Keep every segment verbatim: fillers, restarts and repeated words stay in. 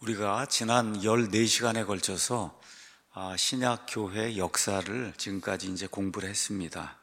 우리가 지난 열네 시간에 걸쳐서 신약교회 역사를 지금까지 이제 공부를 했습니다.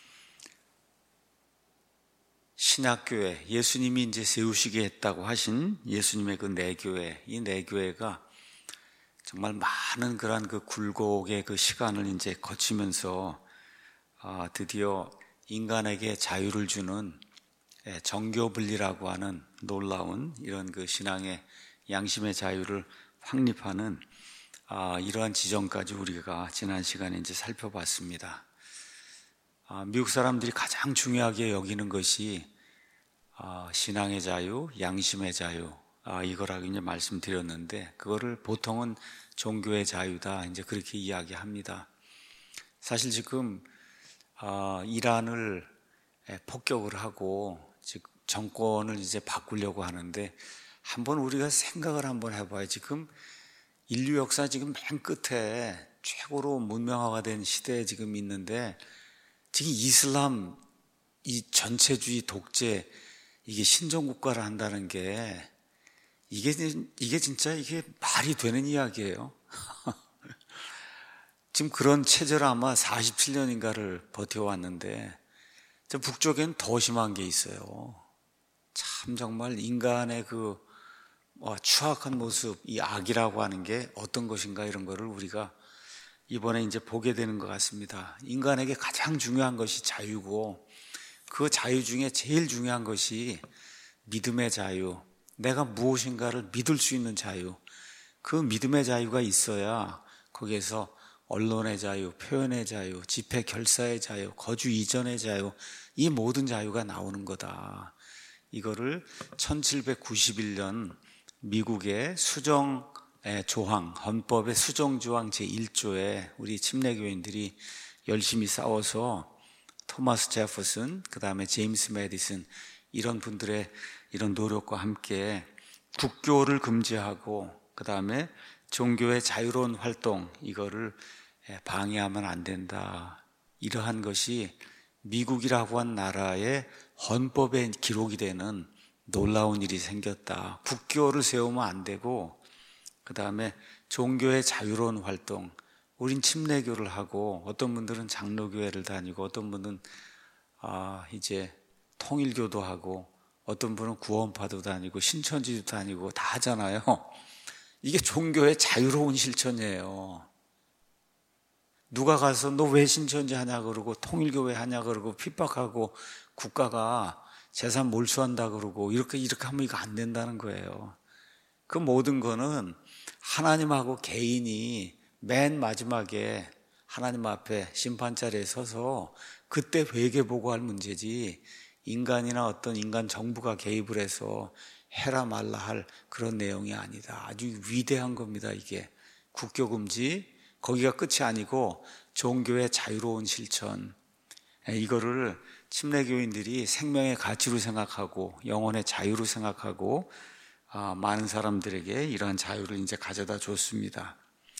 신약교회, 예수님이 이제 세우시게 했다고 하신 예수님의 그 내교회, 이 내교회가 정말 많은 그런 그 굴곡의 그 시간을 이제 거치면서 드디어 인간에게 자유를 주는 정교분리라고 하는 놀라운 이런 그 신앙의 양심의 자유를 확립하는 아, 이러한 지점까지 우리가 지난 시간에 이제 살펴봤습니다. 아, 미국 사람들이 가장 중요하게 여기는 것이 아, 신앙의 자유, 양심의 자유, 아, 이거라고 이제 말씀드렸는데, 그거를 보통은 종교의 자유다 이제 그렇게 이야기합니다. 사실 지금 아, 이란을 폭격을 하고 즉 정권을 이제 바꾸려고 하는데, 한번 우리가 생각을 한번 해봐요. 지금 인류 역사 지금 맨 끝에 최고로 문명화가 된 시대에 지금 있는데, 지금 이슬람 이 전체주의 독재 이게 신정국가를 한다는 게 이게 이게 진짜 이게 말이 되는 이야기예요. 지금 그런 체제를 아마 사십칠 년인가를 버텨왔는데, 북쪽엔 더 심한 게 있어요. 참 정말 인간의 그 추악한 모습, 이 악이라고 하는 게 어떤 것인가, 이런 거를 우리가 이번에 이제 보게 되는 것 같습니다. 인간에게 가장 중요한 것이 자유고, 그 자유 중에 제일 중요한 것이 믿음의 자유, 내가 무엇인가를 믿을 수 있는 자유, 그 믿음의 자유가 있어야 거기에서 언론의 자유, 표현의 자유, 집회 결사의 자유, 거주 이전의 자유, 이 모든 자유가 나오는 거다. 이거를 천칠백구십일 년 미국의 수정 조항, 헌법의 수정 조항 제일 조에 우리 침례교인들이 열심히 싸워서 토마스 제퍼슨, 그 다음에 제임스 메디슨, 이런 분들의 이런 노력과 함께 국교를 금지하고, 그 다음에 종교의 자유로운 활동, 이거를 방해하면 안 된다. 이러한 것이 미국이라고 한 나라의 헌법에 기록이 되는 놀라운 일이 생겼다. 국교를 세우면 안 되고, 그 다음에 종교의 자유로운 활동, 우린 침례교를 하고, 어떤 분들은 장로교회를 다니고, 어떤 분은 아 이제 통일교도 하고, 어떤 분은 구원파도 다니고 신천지도 다니고 다 하잖아요. 이게 종교의 자유로운 실천이에요. 누가 가서 너 왜 신천지 하냐 그러고, 통일교회 하냐 그러고, 핍박하고, 국가가 재산 몰수한다 그러고, 이렇게 이렇게 하면 이거 안 된다는 거예요. 그 모든 거는 하나님하고 개인이 맨 마지막에 하나님 앞에 심판자리에 서서 그때 회개보고할 문제지, 인간이나 어떤 인간 정부가 개입을 해서 해라 말라 할 그런 내용이 아니다. 아주 위대한 겁니다. 이게 국교금지, 거기가 끝이 아니고 종교의 자유로운 실천, 이거를 침례교인들이 생명의 가치로 생각하고 영혼의 자유로 생각하고 아, 많은 사람들에게 이러한 자유를 이제 가져다 줬습니다.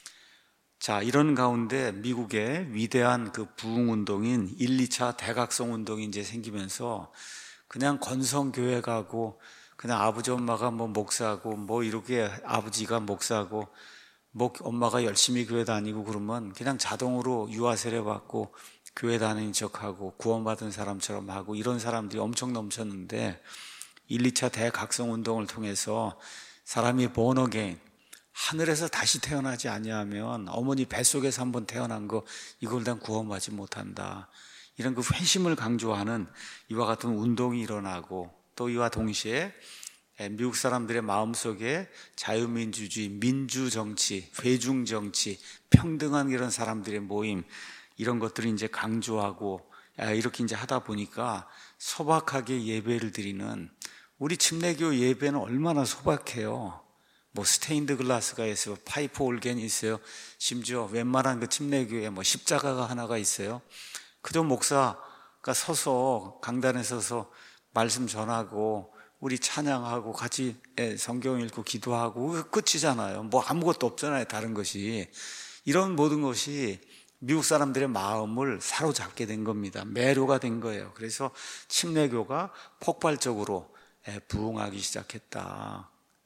자, 이런 가운데 미국의 위대한 그 부흥운동인 일, 이 차 대각성 운동이 이제 생기면서 그냥 건성교회 가고, 그냥 아버지 엄마가 뭐 목사고, 뭐 이렇게 아버지가 목사고, 뭐 엄마가 열심히 교회 다니고 그러면 그냥 자동으로 유아 세례 받고 교회 다니는 척하고 구원받은 사람처럼 하고, 이런 사람들이 엄청 넘쳤는데, 일, 이 차 대각성 운동을 통해서 사람이 born again, 하늘에서 다시 태어나지 아니하면 어머니 뱃속에서 한번 태어난 거 이걸 난 구원받지 못한다. 이런 그 회심을 강조하는 이와 같은 운동이 일어나고, 또 이와 동시에 미국 사람들의 마음속에 자유민주주의, 민주정치, 회중정치, 평등한 이런 사람들의 모임, 이런 것들을 이제 강조하고 이렇게 이제 하다 보니까 소박하게 예배를 드리는, 우리 침례교 예배는 얼마나 소박해요. 뭐 스테인드 글라스가 있어요, 파이프 올겐이 있어요, 심지어 웬만한 그 침례교에 뭐 십자가가 하나가 있어요. 그저 목사가 서서 강단에 서서 말씀 전하고 우리 찬양하고 같이 성경 읽고 기도하고 끝이잖아요. 뭐 아무것도 없잖아요, 다른 것이. 이런 모든 것이 미국 사람들의 마음을 사로잡게 된 겁니다. 매료가 된 거예요. 그래서 침례교가 폭발적으로 부흥하기 시작했다.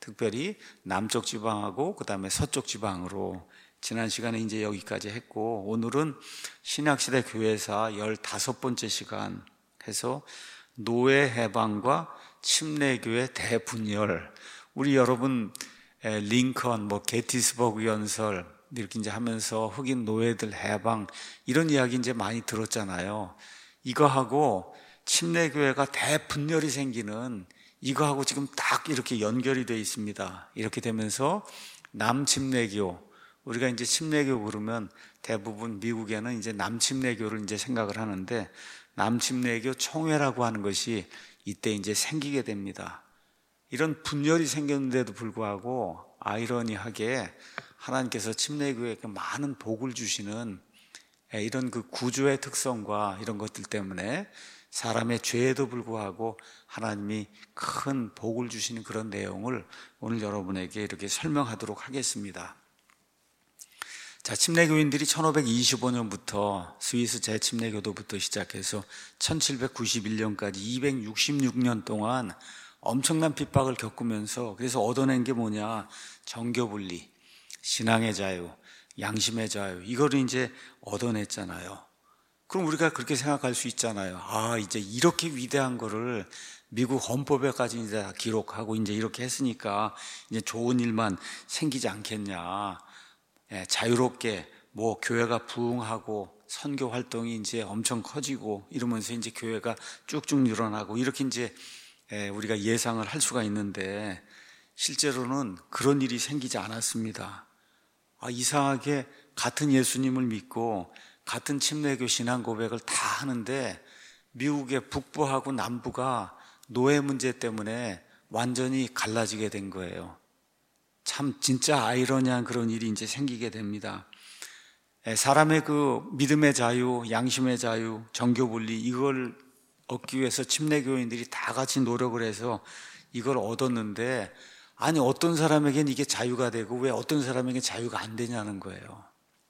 특별히 남쪽 지방하고 그 다음에 서쪽 지방으로 지난 시간에 이제 여기까지 했고, 오늘은 신약시대 교회사 열다섯 번째 시간 해서 노예 해방과 침례교회 대분열. 우리 여러분 링컨, 뭐 게티스버그 연설 이렇게 이제 하면서 흑인 노예들 해방 이런 이야기 이제 많이 들었잖아요. 이거하고 침례교회가 대분열이 생기는 이거하고 지금 딱 이렇게 연결이 되어 있습니다. 이렇게 되면서 남침례교, 우리가 이제 침례교 그러면 대부분 미국에는 이제 남침례교를 이제 생각을 하는데, 남침례교 총회라고 하는 것이 이때 이제 생기게 됩니다. 이런 분열이 생겼는데도 불구하고 아이러니하게 하나님께서 침례교회에게 많은 복을 주시는 이런 그 구조의 특성과 이런 것들 때문에 사람의 죄에도 불구하고 하나님이 큰 복을 주시는 그런 내용을 오늘 여러분에게 이렇게 설명하도록 하겠습니다. 자, 침례교인들이 천오백이십오 년부터 스위스 재침례교도부터 시작해서 천칠백구십일 년까지 이백육십육 년 동안 엄청난 핍박을 겪으면서, 그래서 얻어낸 게 뭐냐, 정교분리, 신앙의 자유, 양심의 자유, 이거를 이제 얻어냈잖아요. 그럼 우리가 그렇게 생각할 수 있잖아요. 아, 이제 이렇게 위대한 거를 미국 헌법에까지 이제 기록하고 이제 이렇게 했으니까 이제 좋은 일만 생기지 않겠냐. 예, 자유롭게 뭐 교회가 부흥하고 선교 활동이 이제 엄청 커지고 이러면서 이제 교회가 쭉쭉 늘어나고 이렇게 이제 예, 우리가 예상을 할 수가 있는데, 실제로는 그런 일이 생기지 않았습니다. 아, 이상하게 같은 예수님을 믿고 같은 침례교 신앙 고백을 다 하는데 미국의 북부하고 남부가 노예 문제 때문에 완전히 갈라지게 된 거예요. 참 진짜 아이러니한 그런 일이 이제 생기게 됩니다. 사람의 그 믿음의 자유, 양심의 자유, 정교분리, 이걸 얻기 위해서 침례교인들이 다 같이 노력을 해서 이걸 얻었는데, 아니 어떤 사람에겐 이게 자유가 되고 왜 어떤 사람에겐 자유가 안 되냐는 거예요.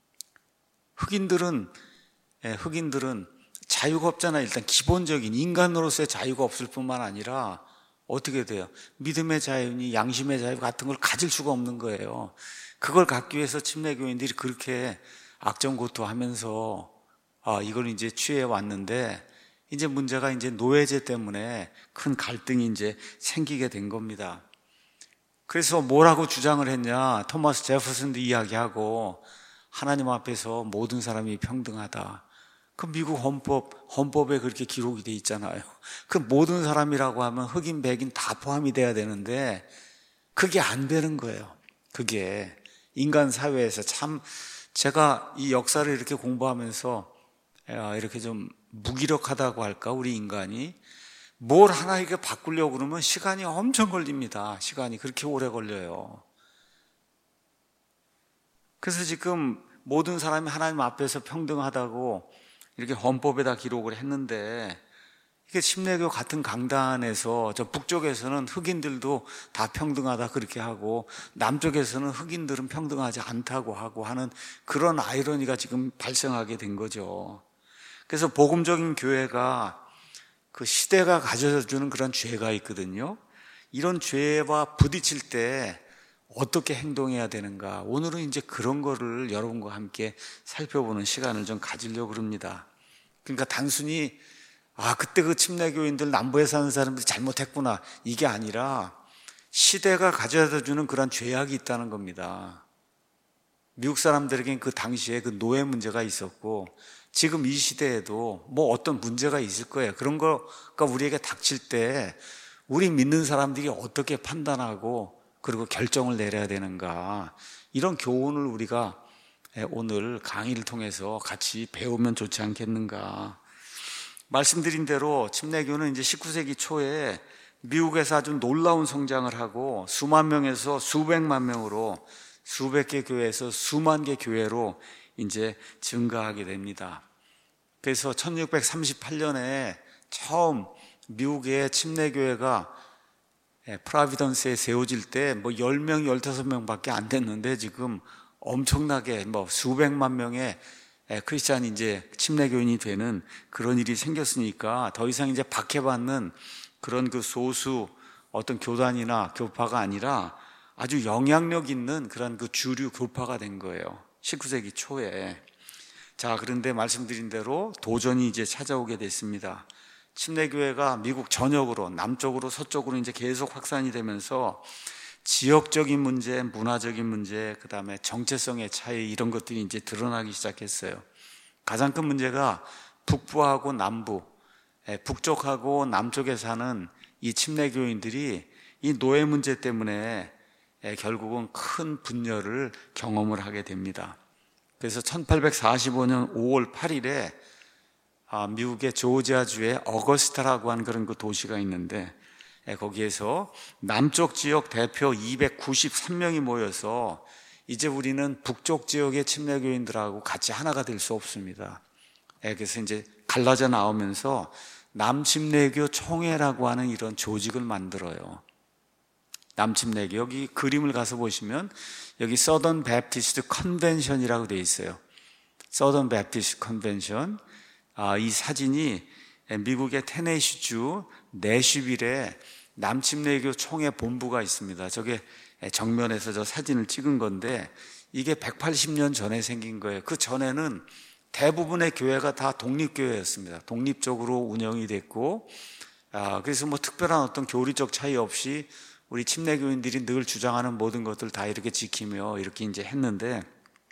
흑인들은 흑인들은 자유가 없잖아요. 일단 기본적인 인간으로서의 자유가 없을 뿐만 아니라 어떻게 돼요? 믿음의 자유니 양심의 자유 같은 걸 가질 수가 없는 거예요. 그걸 갖기 위해서 침례교인들이 그렇게 악정고투하면서 아, 이걸 이제 취해 왔는데, 이제 문제가 이제 노예제 때문에 큰 갈등이 이제 생기게 된 겁니다. 그래서 뭐라고 주장을 했냐? 토마스 제퍼슨도 이야기하고, 하나님 앞에서 모든 사람이 평등하다. 그 미국 헌법, 헌법에 그렇게 기록이 돼 있잖아요. 그 모든 사람이라고 하면 흑인, 백인 다 포함이 돼야 되는데 그게 안 되는 거예요. 그게 인간 사회에서 참, 제가 이 역사를 이렇게 공부하면서 이렇게 좀 무기력하다고 할까, 우리 인간이 뭘 하나 이렇게 바꾸려고 그러면 시간이 엄청 걸립니다. 시간이 그렇게 오래 걸려요. 그래서 지금 모든 사람이 하나님 앞에서 평등하다고 이렇게 헌법에다 기록을 했는데, 이게 침례교 같은 강단에서 저 북쪽에서는 흑인들도 다 평등하다 그렇게 하고, 남쪽에서는 흑인들은 평등하지 않다고 하고 하는 그런 아이러니가 지금 발생하게 된 거죠. 그래서 복음적인 교회가 그 시대가 가져다 주는 그런 죄가 있거든요. 이런 죄와 부딪힐 때 어떻게 행동해야 되는가, 오늘은 이제 그런 거를 여러분과 함께 살펴보는 시간을 좀 가지려고 합니다. 그러니까 단순히 아, 그때 그 침례교인들 남부에 사는 사람들이 잘못했구나, 이게 아니라 시대가 가져다 주는 그런 죄악이 있다는 겁니다. 미국 사람들에겐 그 당시에 그 노예 문제가 있었고, 지금 이 시대에도 뭐 어떤 문제가 있을 거예요. 그런 거가 우리에게 닥칠 때 우리 믿는 사람들이 어떻게 판단하고 그리고 결정을 내려야 되는가, 이런 교훈을 우리가 오늘 강의를 통해서 같이 배우면 좋지 않겠는가. 말씀드린 대로 침례교는 이제 십구 세기 초에 미국에서 아주 놀라운 성장을 하고 수만 명에서 수백만 명으로, 수백 개 교회에서 수만 개 교회로 이제 증가하게 됩니다. 그래서 천육백삼십팔 년에 처음 미국의 침례교회가 프라비던스에 세워질 때 뭐 열 명, 열다섯 명밖에 안 됐는데 지금 엄청나게 뭐 수백만 명의 크리스찬이 이제 침례교인이 되는 그런 일이 생겼으니까 더 이상 이제 박해받는 그런 그 소수 어떤 교단이나 교파가 아니라 아주 영향력 있는 그런 그 주류 교파가 된 거예요. 십구 세기 초에. 자, 그런데 말씀드린 대로 도전이 이제 찾아오게 됐습니다. 침례교회가 미국 전역으로, 남쪽으로 서쪽으로 이제 계속 확산이 되면서 지역적인 문제, 문화적인 문제, 그 다음에 정체성의 차이, 이런 것들이 이제 드러나기 시작했어요. 가장 큰 문제가 북부하고 남부, 북쪽하고 남쪽에 사는 이 침례교인들이 이 노예 문제 때문에 결국은 큰 분열을 경험을 하게 됩니다. 그래서 천팔백사십오 년 오월 팔일에 미국의 조지아주의 어거스타라고 하는 그런 그 도시가 있는데, 거기에서 남쪽 지역 대표 이백구십삼 명이 모여서 이제 우리는 북쪽 지역의 침례교인들하고 같이 하나가 될 수 없습니다. 그래서 이제 갈라져 나오면서 남침례교 총회라고 하는 이런 조직을 만들어요. 남침례교, 여기 그림을 가서 보시면 여기 서던 베프티스트 컨벤션이라고 되어 있어요. 서던 베프티스트 컨벤션. 아, 이 사진이 미국의 테네시주 내슈빌에 남침례교 총회 본부가 있습니다. 저게 정면에서 저 사진을 찍은 건데, 이게 백팔십 년 전에 생긴 거예요. 그 전에는 대부분의 교회가 다 독립교회였습니다. 독립적으로 운영이 됐고, 아, 그래서 뭐 특별한 어떤 교리적 차이 없이 우리 침례교인들이 늘 주장하는 모든 것들 다 이렇게 지키며 이렇게 이제 했는데,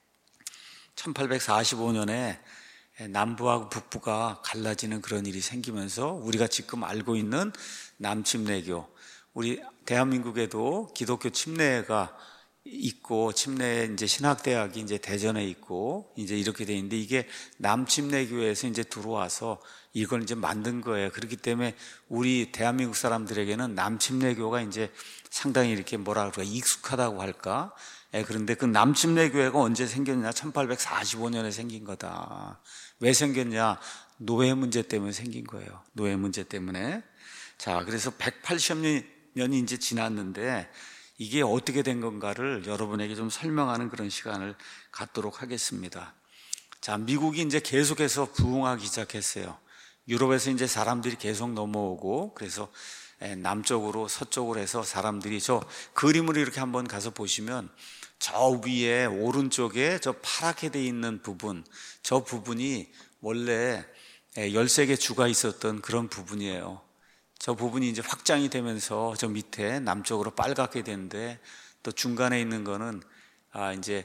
천팔백사십오 년에 남부하고 북부가 갈라지는 그런 일이 생기면서 우리가 지금 알고 있는 남침례교, 우리 대한민국에도 기독교 침례가 있고, 침례 이제 신학대학이 이제 대전에 있고, 이제 이렇게 돼 있는데, 이게 남침례교에서 이제 들어와서 이걸 이제 만든 거예요. 그렇기 때문에 우리 대한민국 사람들에게는 남침례교가 이제 상당히 이렇게 뭐라 그럴까, 익숙하다고 할까? 예, 그런데 그 남침례교회가 언제 생겼냐? 천팔백사십오 년에 생긴 거다. 왜 생겼냐? 노예 문제 때문에 생긴 거예요. 노예 문제 때문에. 자, 그래서 백팔십 년이 이제 지났는데, 이게 어떻게 된 건가를 여러분에게 좀 설명하는 그런 시간을 갖도록 하겠습니다. 자, 미국이 이제 계속해서 부흥하기 시작했어요. 유럽에서 이제 사람들이 계속 넘어오고, 그래서 남쪽으로 서쪽으로 해서 사람들이, 저 그림을 이렇게 한번 가서 보시면 저 위에 오른쪽에 저 파랗게 돼 있는 부분, 저 부분이 원래 열세 개 주가 있었던 그런 부분이에요. 저 부분이 이제 확장이 되면서 저 밑에 남쪽으로 빨갛게 되는데, 또 중간에 있는 거는 아 이제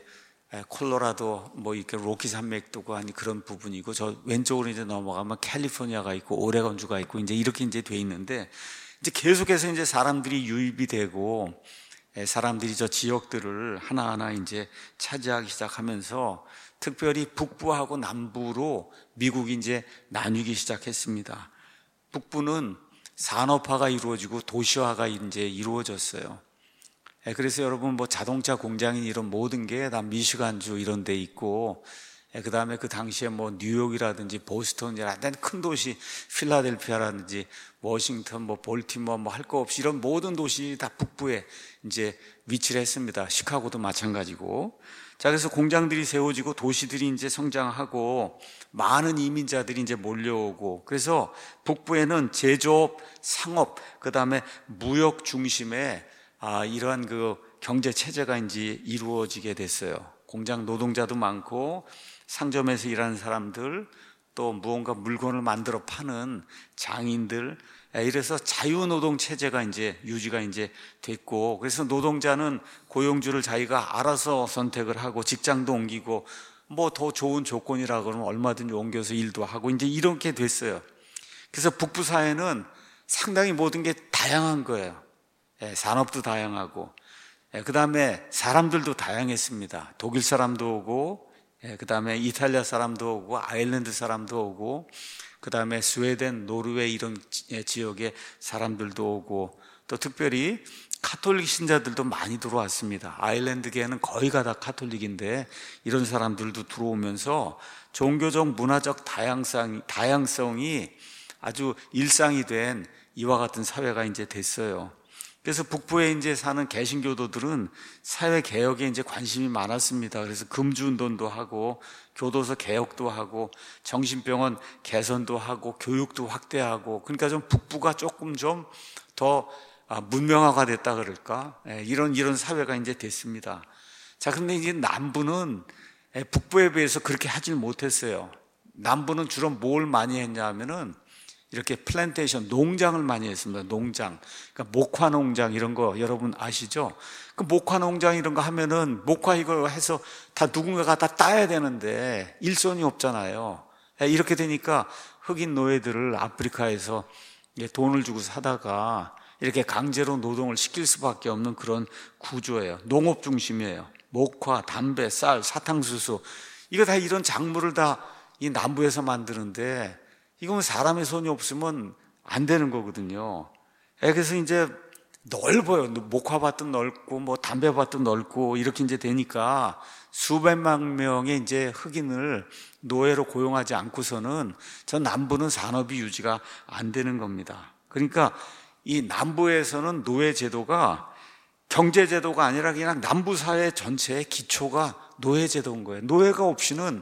콜로라도 뭐 이렇게 로키 산맥도 아니 그런 부분이고, 저 왼쪽으로 이제 넘어가면 캘리포니아가 있고 오레곤주가 있고 이제 이렇게 이제 돼 있는데, 이제 계속해서 이제 사람들이 유입이 되고, 사람들이 저 지역들을 하나하나 이제 차지하기 시작하면서 특별히 북부하고 남부로 미국이 이제 나뉘기 시작했습니다. 북부는 산업화가 이루어지고 도시화가 이제 이루어졌어요. 그래서 여러분 뭐 자동차 공장인 이런 모든 게 다 미시간주 이런 데 있고, 그 다음에 그 당시에 뭐 뉴욕이라든지 보스턴이라든지 큰 도시, 필라델피아라든지 워싱턴, 뭐 볼티모어 뭐 할 거 없이 이런 모든 도시 다 북부에 이제 위치를 했습니다. 시카고도 마찬가지고. 자, 그래서 공장들이 세워지고 도시들이 이제 성장하고 많은 이민자들이 이제 몰려오고, 그래서 북부에는 제조업, 상업, 그 다음에 무역 중심의 아, 이러한 그 경제 체제가 이제 이루어지게 됐어요. 공장 노동자도 많고, 상점에서 일하는 사람들, 또 무언가 물건을 만들어 파는 장인들, 이래서 자유노동 체제가 이제 유지가 이제 됐고, 그래서 노동자는 고용주를 자기가 알아서 선택을 하고 직장도 옮기고, 뭐 더 좋은 조건이라 그러면 얼마든지 옮겨서 일도 하고 이제 이렇게 됐어요. 그래서 북부 사회는 상당히 모든 게 다양한 거예요. 산업도 다양하고, 그 다음에 사람들도 다양했습니다. 독일 사람도 오고, 그 다음에 이탈리아 사람도 오고, 아일랜드 사람도 오고, 그 다음에 스웨덴, 노르웨이 이런 지역의 사람들도 오고, 또 특별히 카톨릭 신자들도 많이 들어왔습니다. 아일랜드계는 거의가 다 카톨릭인데 이런 사람들도 들어오면서 종교적 문화적 다양성, 다양성이 아주 일상이 된 이와 같은 사회가 이제 됐어요. 그래서 북부에 이제 사는 개신교도들은 사회 개혁에 이제 관심이 많았습니다. 그래서 금주 운동도 하고, 교도소 개혁도 하고, 정신병원 개선도 하고, 교육도 확대하고, 그러니까 좀 북부가 조금 좀 더 아, 문명화가 됐다 그럴까? 예, 이런 이런 사회가 이제 됐습니다. 자, 그런데 이제 남부는 예, 북부에 비해서 그렇게 하질 못했어요. 남부는 주로 뭘 많이 했냐 하면은 이렇게 플랜테이션, 농장을 많이 했습니다. 농장. 그러니까 목화 농장 이런 거 여러분 아시죠? 그 목화 농장 이런 거 하면은 목화 이거 해서 다 누군가가 다 따야 되는데 일손이 없잖아요. 이렇게 되니까 흑인 노예들을 아프리카에서 돈을 주고 사다가 이렇게 강제로 노동을 시킬 수밖에 없는 그런 구조예요. 농업 중심이에요. 목화, 담배, 쌀, 사탕수수 이거 다 이런 작물을 다 이 남부에서 만드는데 이건 사람의 손이 없으면 안 되는 거거든요. 그래서 이제 넓어요. 목화밭도 넓고 뭐 담배밭도 넓고 이렇게 이제 되니까 수백만 명의 이제 흑인을 노예로 고용하지 않고서는 저 남부는 산업이 유지가 안 되는 겁니다. 그러니까 이 남부에서는 노예 제도가 경제 제도가 아니라 그냥 남부 사회 전체의 기초가 노예 제도인 거예요. 노예가 없이는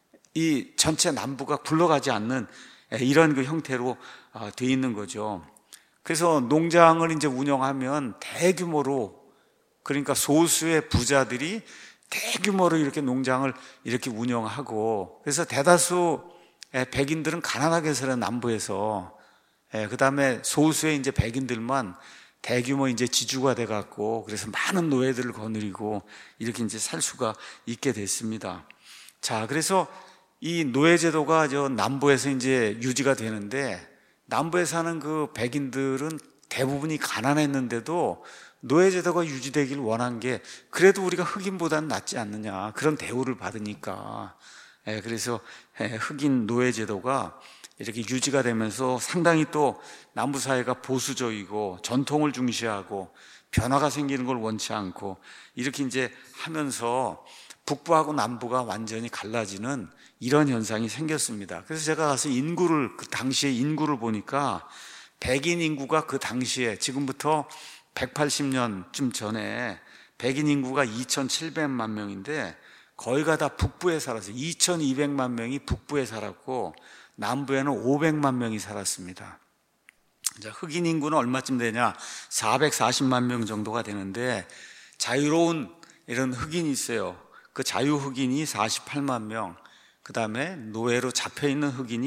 이 전체 남부가 굴러가지 않는 이런 그 형태로 돼 있는 거죠. 그래서 농장을 이제 운영하면 대규모로, 그러니까 소수의 부자들이 대규모로 이렇게 농장을 이렇게 운영하고, 그래서 대다수 백인들은 가난하게 살아요, 남부에서. 그 다음에 소수의 이제 백인들만 대규모 이제 지주가 돼갖고, 그래서 많은 노예들을 거느리고 이렇게 이제 살 수가 있게 됐습니다. 자, 그래서 이 노예제도가 저 남부에서 이제 유지가 되는데, 남부에 사는 그 백인들은 대부분이 가난했는데도 노예제도가 유지되길 원한 게, 그래도 우리가 흑인보다는 낫지 않느냐, 그런 대우를 받으니까. 예, 그래서 흑인 노예제도가 이렇게 유지가 되면서 상당히 또 남부 사회가 보수적이고 전통을 중시하고 변화가 생기는 걸 원치 않고 이렇게 이제 하면서 북부하고 남부가 완전히 갈라지는 이런 현상이 생겼습니다. 그래서 제가 가서 인구를, 그 당시에 인구를 보니까 백인 인구가 그 당시에, 지금부터 백팔십 년쯤 전에 백인 인구가 이천칠백만 명인데 거의가 다 북부에 살았어요. 이천이백만 명이 북부에 살았고 남부에는 오백만 명이 살았습니다. 자, 흑인 인구는 얼마쯤 되냐? 사백사십만 명 정도가 되는데 자유로운 이런 흑인이 있어요. 그 자유 흑인이 사십팔만 명, 그 다음에 노예로 잡혀있는 흑인이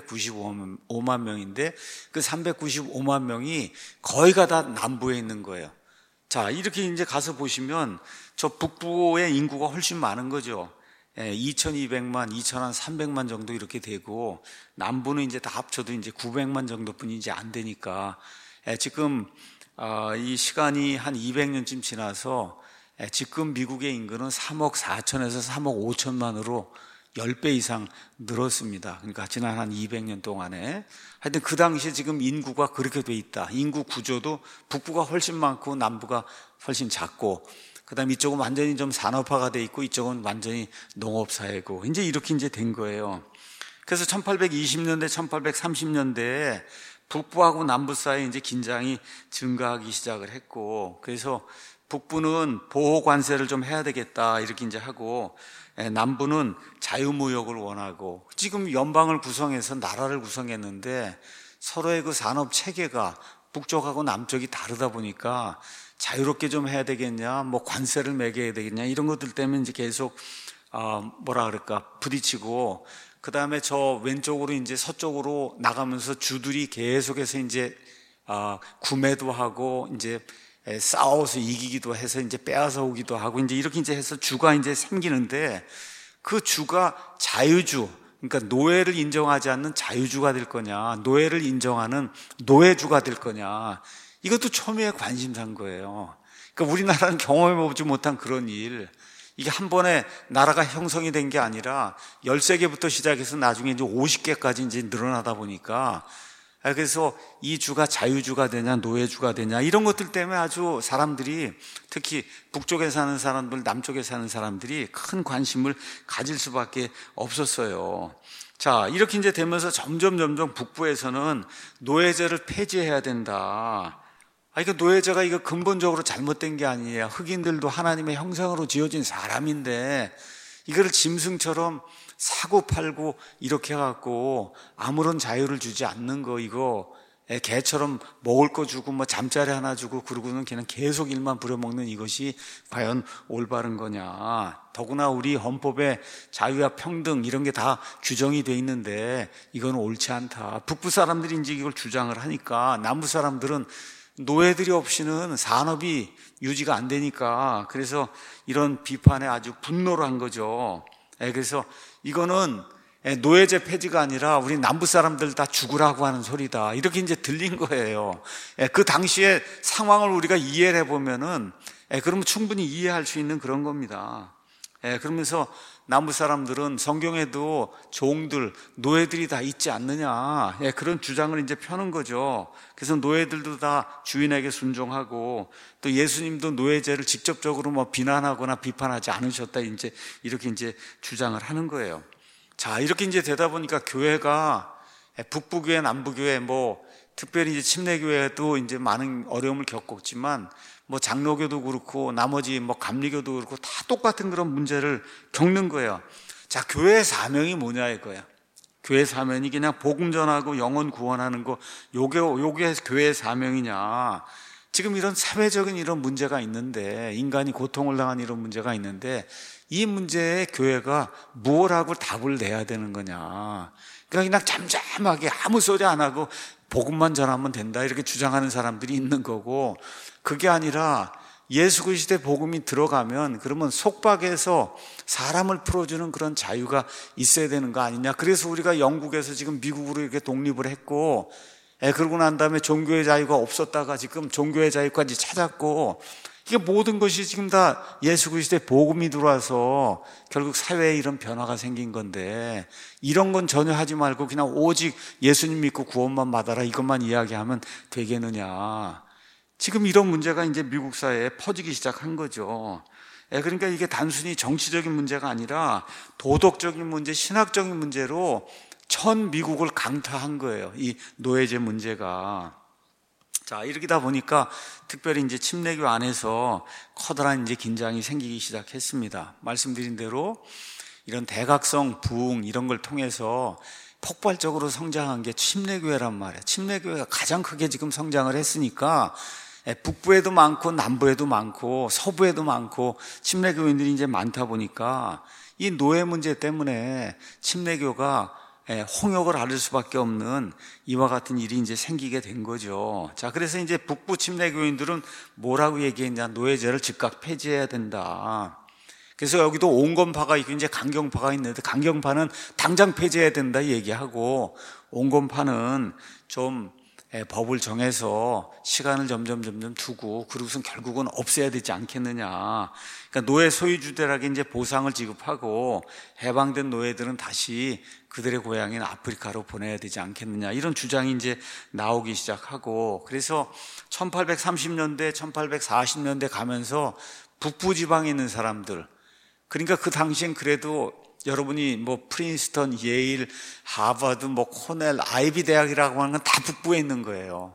삼백구십오만 명인데 그 삼백구십오만 명이 거의가 다 남부에 있는 거예요. 자, 이렇게 이제 가서 보시면 저 북부의 인구가 훨씬 많은 거죠. 이천이백만, 이천삼백만 정도 이렇게 되고 남부는 이제 다 합쳐도 이제 구백만 정도뿐이 이제 안 되니까 지금 이 시간이 한 이백 년쯤 지나서 지금 미국의 인구는 삼억 사천에서 삼억 오천만으로 십 배 이상 늘었습니다. 그러니까 지난 한 이백 년 동안에. 하여튼 그 당시에 지금 인구가 그렇게 돼 있다. 인구 구조도 북부가 훨씬 많고 남부가 훨씬 작고, 그 다음에 이쪽은 완전히 좀 산업화가 돼 있고 이쪽은 완전히 농업사회고, 이제 이렇게 이제 된 거예요. 그래서 천팔백이십 년대, 천팔백삼십 년대에 북부하고 남부 사이에 이제 긴장이 증가하기 시작을 했고, 그래서 북부는 보호 관세를 좀 해야 되겠다 이렇게 이제 하고, 남부는 자유무역을 원하고, 지금 연방을 구성해서 나라를 구성했는데 서로의 그 산업 체계가 북쪽하고 남쪽이 다르다 보니까 자유롭게 좀 해야 되겠냐, 뭐 관세를 매겨야 되겠냐, 이런 것들 때문에 이제 계속 어 뭐라 그럴까 부딪히고, 그 다음에 저 왼쪽으로 이제 서쪽으로 나가면서 주들이 계속해서 이제 어 구매도 하고 이제 싸워서 이기기도 해서 이제 빼앗아 오기도 하고 이제 이렇게 이제 해서 주가 이제 생기는데, 그 주가 자유주, 그러니까 노예를 인정하지 않는 자유주가 될 거냐, 노예를 인정하는 노예주가 될 거냐, 이것도 처음에 관심사인 거예요. 그러니까 우리나라는 경험해보지 못한 그런 일, 이게 한 번에 나라가 형성이 된 게 아니라 열세 개부터 시작해서 나중에 이제 오십 개까지 이제 늘어나다 보니까, 그래서 이 주가 자유주가 되냐 노예주가 되냐 이런 것들 때문에 아주 사람들이, 특히 북쪽에 사는 사람들, 남쪽에 사는 사람들이 큰 관심을 가질 수밖에 없었어요. 자, 이렇게 이제 되면서 점점 점점 북부에서는 노예제를 폐지해야 된다. 아, 이거 노예제가 이거 근본적으로 잘못된 게 아니에요. 흑인들도 하나님의 형상으로 지어진 사람인데 이거를 짐승처럼 사고 팔고 이렇게 해갖고 아무런 자유를 주지 않는 거, 이거 예, 개처럼 먹을 거 주고 뭐 잠자리 하나 주고 그러고는 그냥 계속 일만 부려먹는 이것이 과연 올바른 거냐. 더구나 우리 헌법에 자유와 평등 이런 게 다 규정이 돼 있는데 이건 옳지 않다. 북부 사람들이 이제 이걸 주장을 하니까 남부 사람들은 노예들이 없이는 산업이 유지가 안 되니까 그래서 이런 비판에 아주 분노를 한 거죠. 예, 그래서 이거는 노예제 폐지가 아니라 우리 남부 사람들 다 죽으라고 하는 소리다. 이렇게 이제 들린 거예요. 그 당시에 상황을 우리가 이해를 해보면은, 그러면 충분히 이해할 수 있는 그런 겁니다. 그러면서 남부 사람들은 성경에도 종들, 노예들이 다 있지 않느냐. 그런 주장을 이제 펴는 거죠. 그래서 노예들도 다 주인에게 순종하고 또 예수님도 노예제를 직접적으로 뭐 비난하거나 비판하지 않으셨다. 이제 이렇게 이제 주장을 하는 거예요. 자, 이렇게 이제 되다 보니까 교회가 북부교회, 남부교회, 뭐, 특별히 이제 침례교회도 이제 많은 어려움을 겪었지만, 뭐, 장로교도 그렇고, 나머지 뭐, 감리교도 그렇고, 다 똑같은 그런 문제를 겪는 거예요. 자, 교회의 사명이 뭐냐 이거야. 교회의 사명이 그냥 복음 전하고 영혼 구원하는 거, 요게, 요게 교회의 사명이냐. 지금 이런 사회적인 이런 문제가 있는데, 인간이 고통을 당한 이런 문제가 있는데, 이 문제에 교회가 뭘 하고 답을 내야 되는 거냐. 그러니까 그냥 잠잠하게 아무 소리 안 하고 복음만 전하면 된다 이렇게 주장하는 사람들이 있는 거고, 그게 아니라 예수 그리스도의 복음이 들어가면 그러면 속박에서 사람을 풀어주는 그런 자유가 있어야 되는 거 아니냐. 그래서 우리가 영국에서 지금 미국으로 이렇게 독립을 했고, 예, 그러고 난 다음에 종교의 자유가 없었다가 지금 종교의 자유까지 찾았고, 이게 모든 것이 지금 다 예수 그리스도의 복음이 들어와서 결국 사회에 이런 변화가 생긴 건데, 이런 건 전혀 하지 말고 그냥 오직 예수님 믿고 구원만 받아라 이것만 이야기하면 되겠느냐. 지금 이런 문제가 이제 미국 사회에 퍼지기 시작한 거죠. 그러니까 이게 단순히 정치적인 문제가 아니라 도덕적인 문제, 신학적인 문제로 전 미국을 강타한 거예요. 이 노예제 문제가. 자, 이러다 보니까 특별히 이제 침례교 안에서 커다란 이제 긴장이 생기기 시작했습니다. 말씀드린 대로 이런 대각성 부흥 이런 걸 통해서 폭발적으로 성장한 게 침례교회란 말이에요. 침례교회가 가장 크게 지금 성장을 했으니까 북부에도 많고 남부에도 많고 서부에도 많고 침례교인들이 이제 많다 보니까 이 노예 문제 때문에 침례교가 홍역을 앓을 수밖에 없는 이와 같은 일이 이제 생기게 된 거죠. 자, 그래서 이제 북부 침례교인들은 뭐라고 얘기했냐? 노예제를 즉각 폐지해야 된다. 그래서 여기도 온건파가 있고 이제 강경파가 있는데, 강경파는 당장 폐지해야 된다 얘기하고, 온건파는 좀 법을 정해서 시간을 점점 점점 두고 그러고선 결국은 없애야 되지 않겠느냐. 그러니까 노예 소유주들에게 이제 보상을 지급하고 해방된 노예들은 다시 그들의 고향인 아프리카로 보내야 되지 않겠느냐. 이런 주장이 이제 나오기 시작하고, 그래서 천팔백삼십 년대, 천팔백사십 년대 가면서 북부 지방에 있는 사람들, 그러니까 그 당시엔 그래도 여러분이 뭐 프린스턴, 예일, 하버드, 뭐 코넬, 아이비 대학이라고 하는 건 다 북부에 있는 거예요.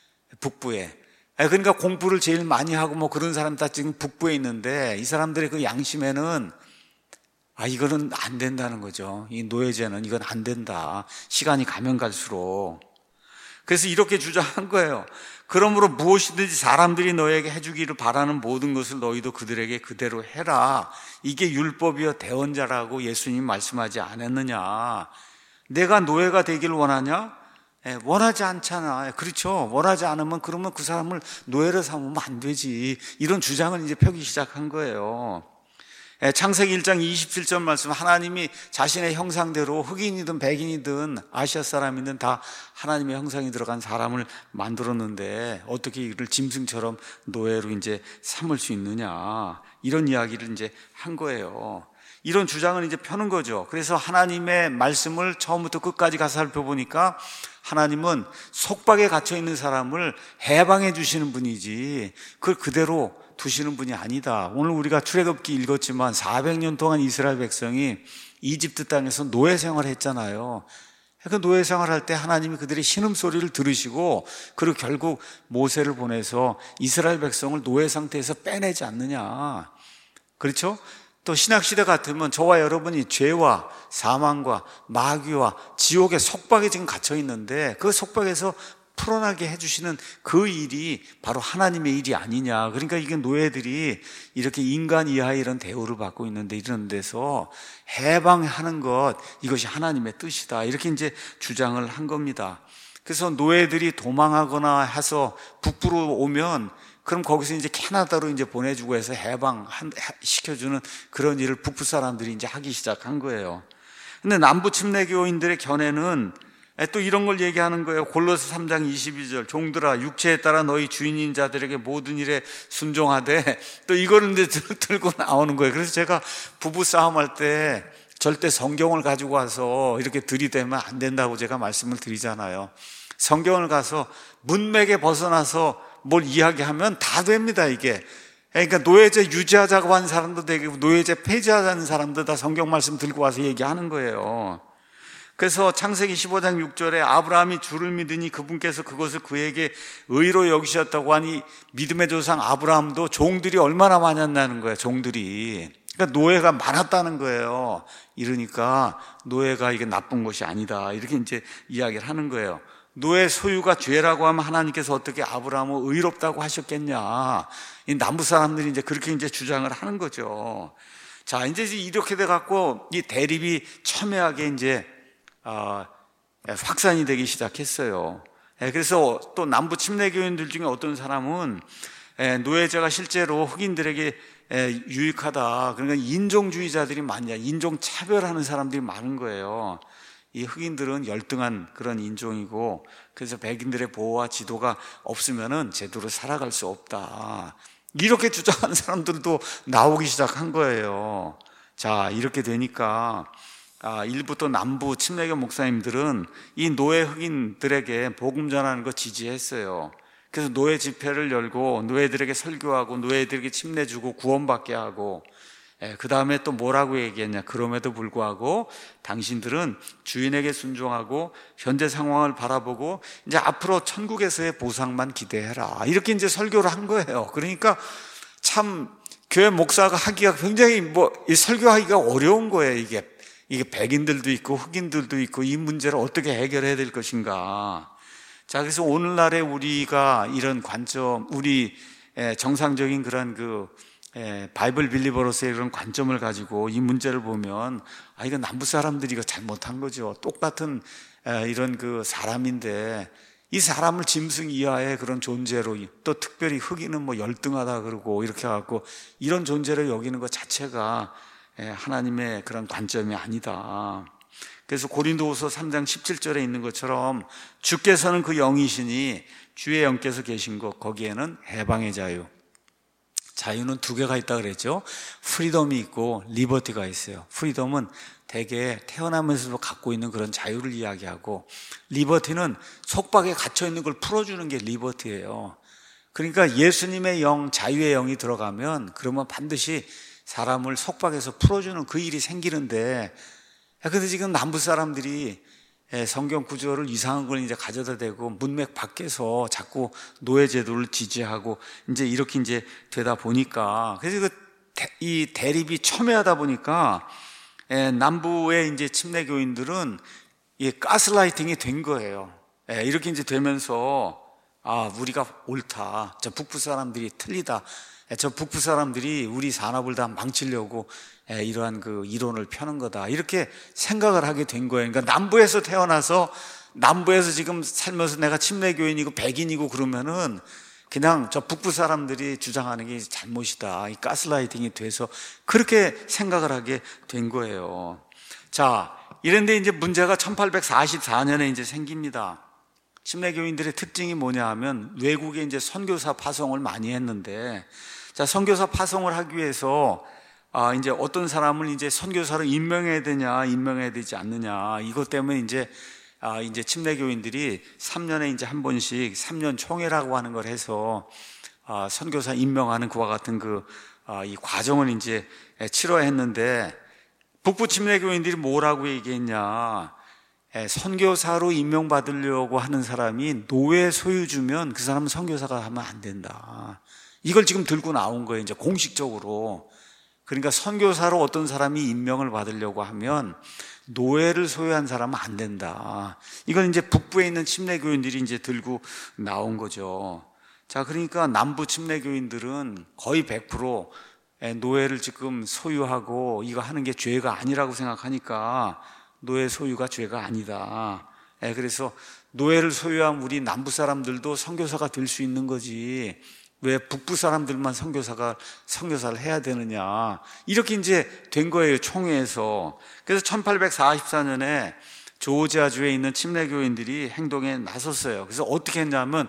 북부에. 그러니까 공부를 제일 많이 하고 뭐 그런 사람 다 지금 북부에 있는데, 이 사람들의 그 양심에는 아, 이거는 안 된다는 거죠. 이 노예제는 이건 안 된다. 시간이 가면 갈수록. 그래서 이렇게 주장한 거예요. 그러므로 무엇이든지 사람들이 너에게 해주기를 바라는 모든 것을 너희도 그들에게 그대로 해라. 이게 율법이여 대언자라고 예수님 말씀하지 않았느냐. 내가 노예가 되기를 원하냐? 예, 원하지 않잖아. 그렇죠. 원하지 않으면 그러면 그 사람을 노예로 삼으면 안 되지. 이런 주장을 이제 펴기 시작한 거예요. 창세기 일 장 이십칠 절 말씀, 하나님이 자신의 형상대로 흑인이든 백인이든 아시아 사람이든 다 하나님의 형상이 들어간 사람을 만들었는데 어떻게 이를 짐승처럼 노예로 이제 삼을 수 있느냐, 이런 이야기를 이제 한 거예요. 이런 주장을 이제 펴는 거죠. 그래서 하나님의 말씀을 처음부터 끝까지 가서 살펴보니까 하나님은 속박에 갇혀 있는 사람을 해방해 주시는 분이지 그걸 그대로 두시는 분이 아니다. 오늘 우리가 출애굽기 읽었지만 사백 년 동안 이스라엘 백성이 이집트 땅에서 노예 생활을 했잖아요. 그 노예 생활할 때 하나님이 그들의 신음소리를 들으시고 그리고 결국 모세를 보내서 이스라엘 백성을 노예 상태에서 빼내지 않느냐. 그렇죠? 또 신학시대 같으면 저와 여러분이 죄와 사망과 마귀와 지옥의 속박에 지금 갇혀 있는데 그 속박에서 풀어나게 해주시는 그 일이 바로 하나님의 일이 아니냐. 그러니까 이게 노예들이 이렇게 인간 이하의 이런 대우를 받고 있는데, 이런 데서 해방하는 것, 이것이 하나님의 뜻이다, 이렇게 이제 주장을 한 겁니다. 그래서 노예들이 도망하거나 해서 북부로 오면, 그럼 거기서 이제 캐나다로 이제 보내주고 해서 해방 시켜주는 그런 일을 북부 사람들이 이제 하기 시작한 거예요. 근데 남부 침례교인들의 견해는 또 이런 걸 얘기하는 거예요. 골로새 삼 장 이십이 절, 종들아 육체에 따라 너희 주인인 자들에게 모든 일에 순종하되, 또 이거를 이제 들고 나오는 거예요. 그래서 제가 부부 싸움할 때 절대 성경을 가지고 와서 이렇게 들이대면 안 된다고 제가 말씀을 드리잖아요. 성경을 가서 문맥에 벗어나서 뭘 이야기하면 다 됩니다, 이게. 그러니까 노예제 유지하자고 한 사람도 되고 노예제 폐지하자는 사람도 다 성경 말씀 들고 와서 얘기하는 거예요. 그래서 창세기 십오 장 육 절에 아브라함이 주를 믿으니 그분께서 그것을 그에게 의로 여기셨다고 하니, 믿음의 조상 아브라함도 종들이 얼마나 많았다는 거예요, 종들이. 그러니까 노예가 많았다는 거예요. 이러니까 노예가 이게 나쁜 것이 아니다, 이렇게 이제 이야기를 하는 거예요. 노예 소유가 죄라고 하면 하나님께서 어떻게 아브라함을 의롭다고 하셨겠냐. 이 남부 사람들이 이제 그렇게 이제 주장을 하는 거죠. 자, 이제 이렇게 돼갖고 이 대립이 첨예하게 이제 어, 확산이 되기 시작했어요. 그래서 또 남부 침례교인들 중에 어떤 사람은 노예제가 실제로 흑인들에게 유익하다, 그러니까 인종주의자들이 많냐, 인종차별하는 사람들이 많은 거예요. 이 흑인들은 열등한 그런 인종이고, 그래서 백인들의 보호와 지도가 없으면은 제대로 살아갈 수 없다, 이렇게 주장하는 사람들도 나오기 시작한 거예요. 자, 이렇게 되니까 아, 일부 또 남부 침례교 목사님들은 이 노예 흑인들에게 복음 전하는 거 지지했어요. 그래서 노예 집회를 열고 노예들에게 설교하고 노예들에게 침례 주고 구원받게 하고, 그 다음에 또 뭐라고 얘기했냐. 그럼에도 불구하고 당신들은 주인에게 순종하고 현재 상황을 바라보고 이제 앞으로 천국에서의 보상만 기대해라, 이렇게 이제 설교를 한 거예요. 그러니까 참 교회 목사가 하기가 굉장히 뭐 설교하기가 어려운 거예요. 이게 이게 백인들도 있고 흑인들도 있고, 이 문제를 어떻게 해결해야 될 것인가. 자, 그래서 오늘날에 우리가 이런 관점, 우리 정상적인 그런 그 바이블 빌리버로서의 그런 관점을 가지고 이 문제를 보면, 아, 이거 남부 사람들이 이거 잘못한 거죠. 똑같은 이런 그 사람인데 이 사람을 짐승 이하의 그런 존재로, 또 특별히 흑인은 뭐 열등하다 그러고 이렇게 해갖고 이런 존재를 여기는 것 자체가 하나님의 그런 관점이 아니다. 그래서 고린도후서 삼 장 십칠 절에 있는 것처럼 주께서는 그 영이시니 주의 영께서 계신 곳, 거기에는 해방의 자유. 자유는 두 개가 있다 그랬죠. 프리덤이 있고 리버티가 있어요. 프리덤은 대개 태어나면서도 갖고 있는 그런 자유를 이야기하고, 리버티는 속박에 갇혀 있는 걸 풀어주는 게 리버티예요. 그러니까 예수님의 영, 자유의 영이 들어가면 그러면 반드시 사람을 속박에서 풀어주는 그 일이 생기는데, 근데 지금 남부 사람들이 성경 구조를 이상한 걸 이제 가져다 대고 문맥 밖에서 자꾸 노예 제도를 지지하고 이제 이렇게 이제 되다 보니까, 그래서 이 대립이 첨예하다 보니까 남부의 이제 침례교인들은 이 가스라이팅이 된 거예요. 이렇게 이제 되면서, 아, 우리가 옳다, 저 북부 사람들이 틀리다, 저 북부 사람들이 우리 산업을 다 망치려고 이러한 그 이론을 펴는 거다, 이렇게 생각을 하게 된 거예요. 그러니까 남부에서 태어나서 남부에서 지금 살면서 내가 침례교인이고 백인이고 그러면은 그냥 저 북부 사람들이 주장하는 게 잘못이다, 이 가스라이팅이 돼서 그렇게 생각을 하게 된 거예요. 자, 이런데 이제 문제가 천팔백사십사 년에 이제 생깁니다. 침례교인들의 특징이 뭐냐 하면 외국에 이제 선교사 파송을 많이 했는데, 자, 선교사 파송을 하기 위해서 아, 이제 어떤 사람을 이제 선교사로 임명해야 되냐, 임명해야 되지 않느냐, 이것 때문에 이제 아, 이제 침례교인들이 삼 년에 이제 한 번씩 삼 년 총회라고 하는 걸 해서 아, 선교사 임명하는 그와 같은 그, 아, 이 과정을 이제 치러야 했는데, 북부 침례교인들이 뭐라고 얘기했냐. 선교사로 임명받으려고 하는 사람이 노예 소유주면 그 사람은 선교사가 하면 안 된다. 이걸 지금 들고 나온 거예요, 이제 공식적으로. 그러니까 선교사로 어떤 사람이 임명을 받으려고 하면 노예를 소유한 사람은 안 된다. 이건 이제 북부에 있는 침례교인들이 이제 들고 나온 거죠. 자, 그러니까 남부 침례교인들은 거의 백 퍼센트 노예를 지금 소유하고 이거 하는 게 죄가 아니라고 생각하니까 노예 소유가 죄가 아니다. 그래서 노예를 소유한 우리 남부 사람들도 선교사가 될 수 있는 거지. 왜 북부 사람들만 선교사가 선교사를 해야 되느냐, 이렇게 이제 된 거예요, 총회에서. 그래서 천팔백사십사 년에 조지아주에 있는 침례교인들이 행동에 나섰어요. 그래서 어떻게 했냐면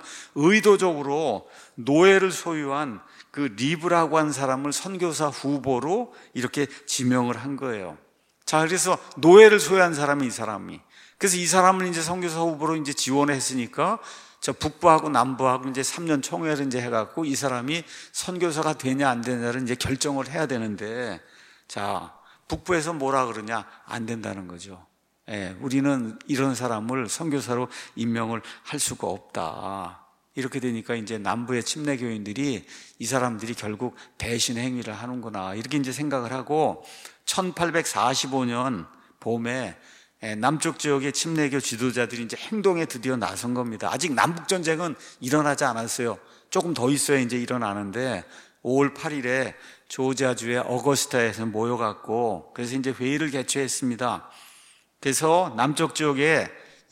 의도적으로 노예를 소유한 그 리브라고 한 사람을 선교사 후보로 이렇게 지명을 한 거예요. 자, 그래서 노예를 소유한 사람이 이 사람이. 그래서 이 사람을 이제 선교사 후보로 이제 지원했으니까 저 북부하고 남부하고 이제 삼 년 총회를 이제 해갖고 이 사람이 선교사가 되냐 안 되냐를 이제 결정을 해야 되는데, 자, 북부에서 뭐라 그러냐? 안 된다는 거죠. 예, 우리는 이런 사람을 선교사로 임명을 할 수가 없다. 이렇게 되니까 이제 남부의 침례교인들이 이 사람들이 결국 배신 행위를 하는구나, 이렇게 이제 생각을 하고 천팔백사십오 년 봄에 남쪽 지역의 침례교 지도자들이 이제 행동에 드디어 나선 겁니다. 아직 남북전쟁은 일어나지 않았어요. 조금 더 있어야 이제 일어나는데 오월 팔일에 조지아주의 어거스타에서 모여갖고 그래서 이제 회의를 개최했습니다. 그래서 남쪽 지역에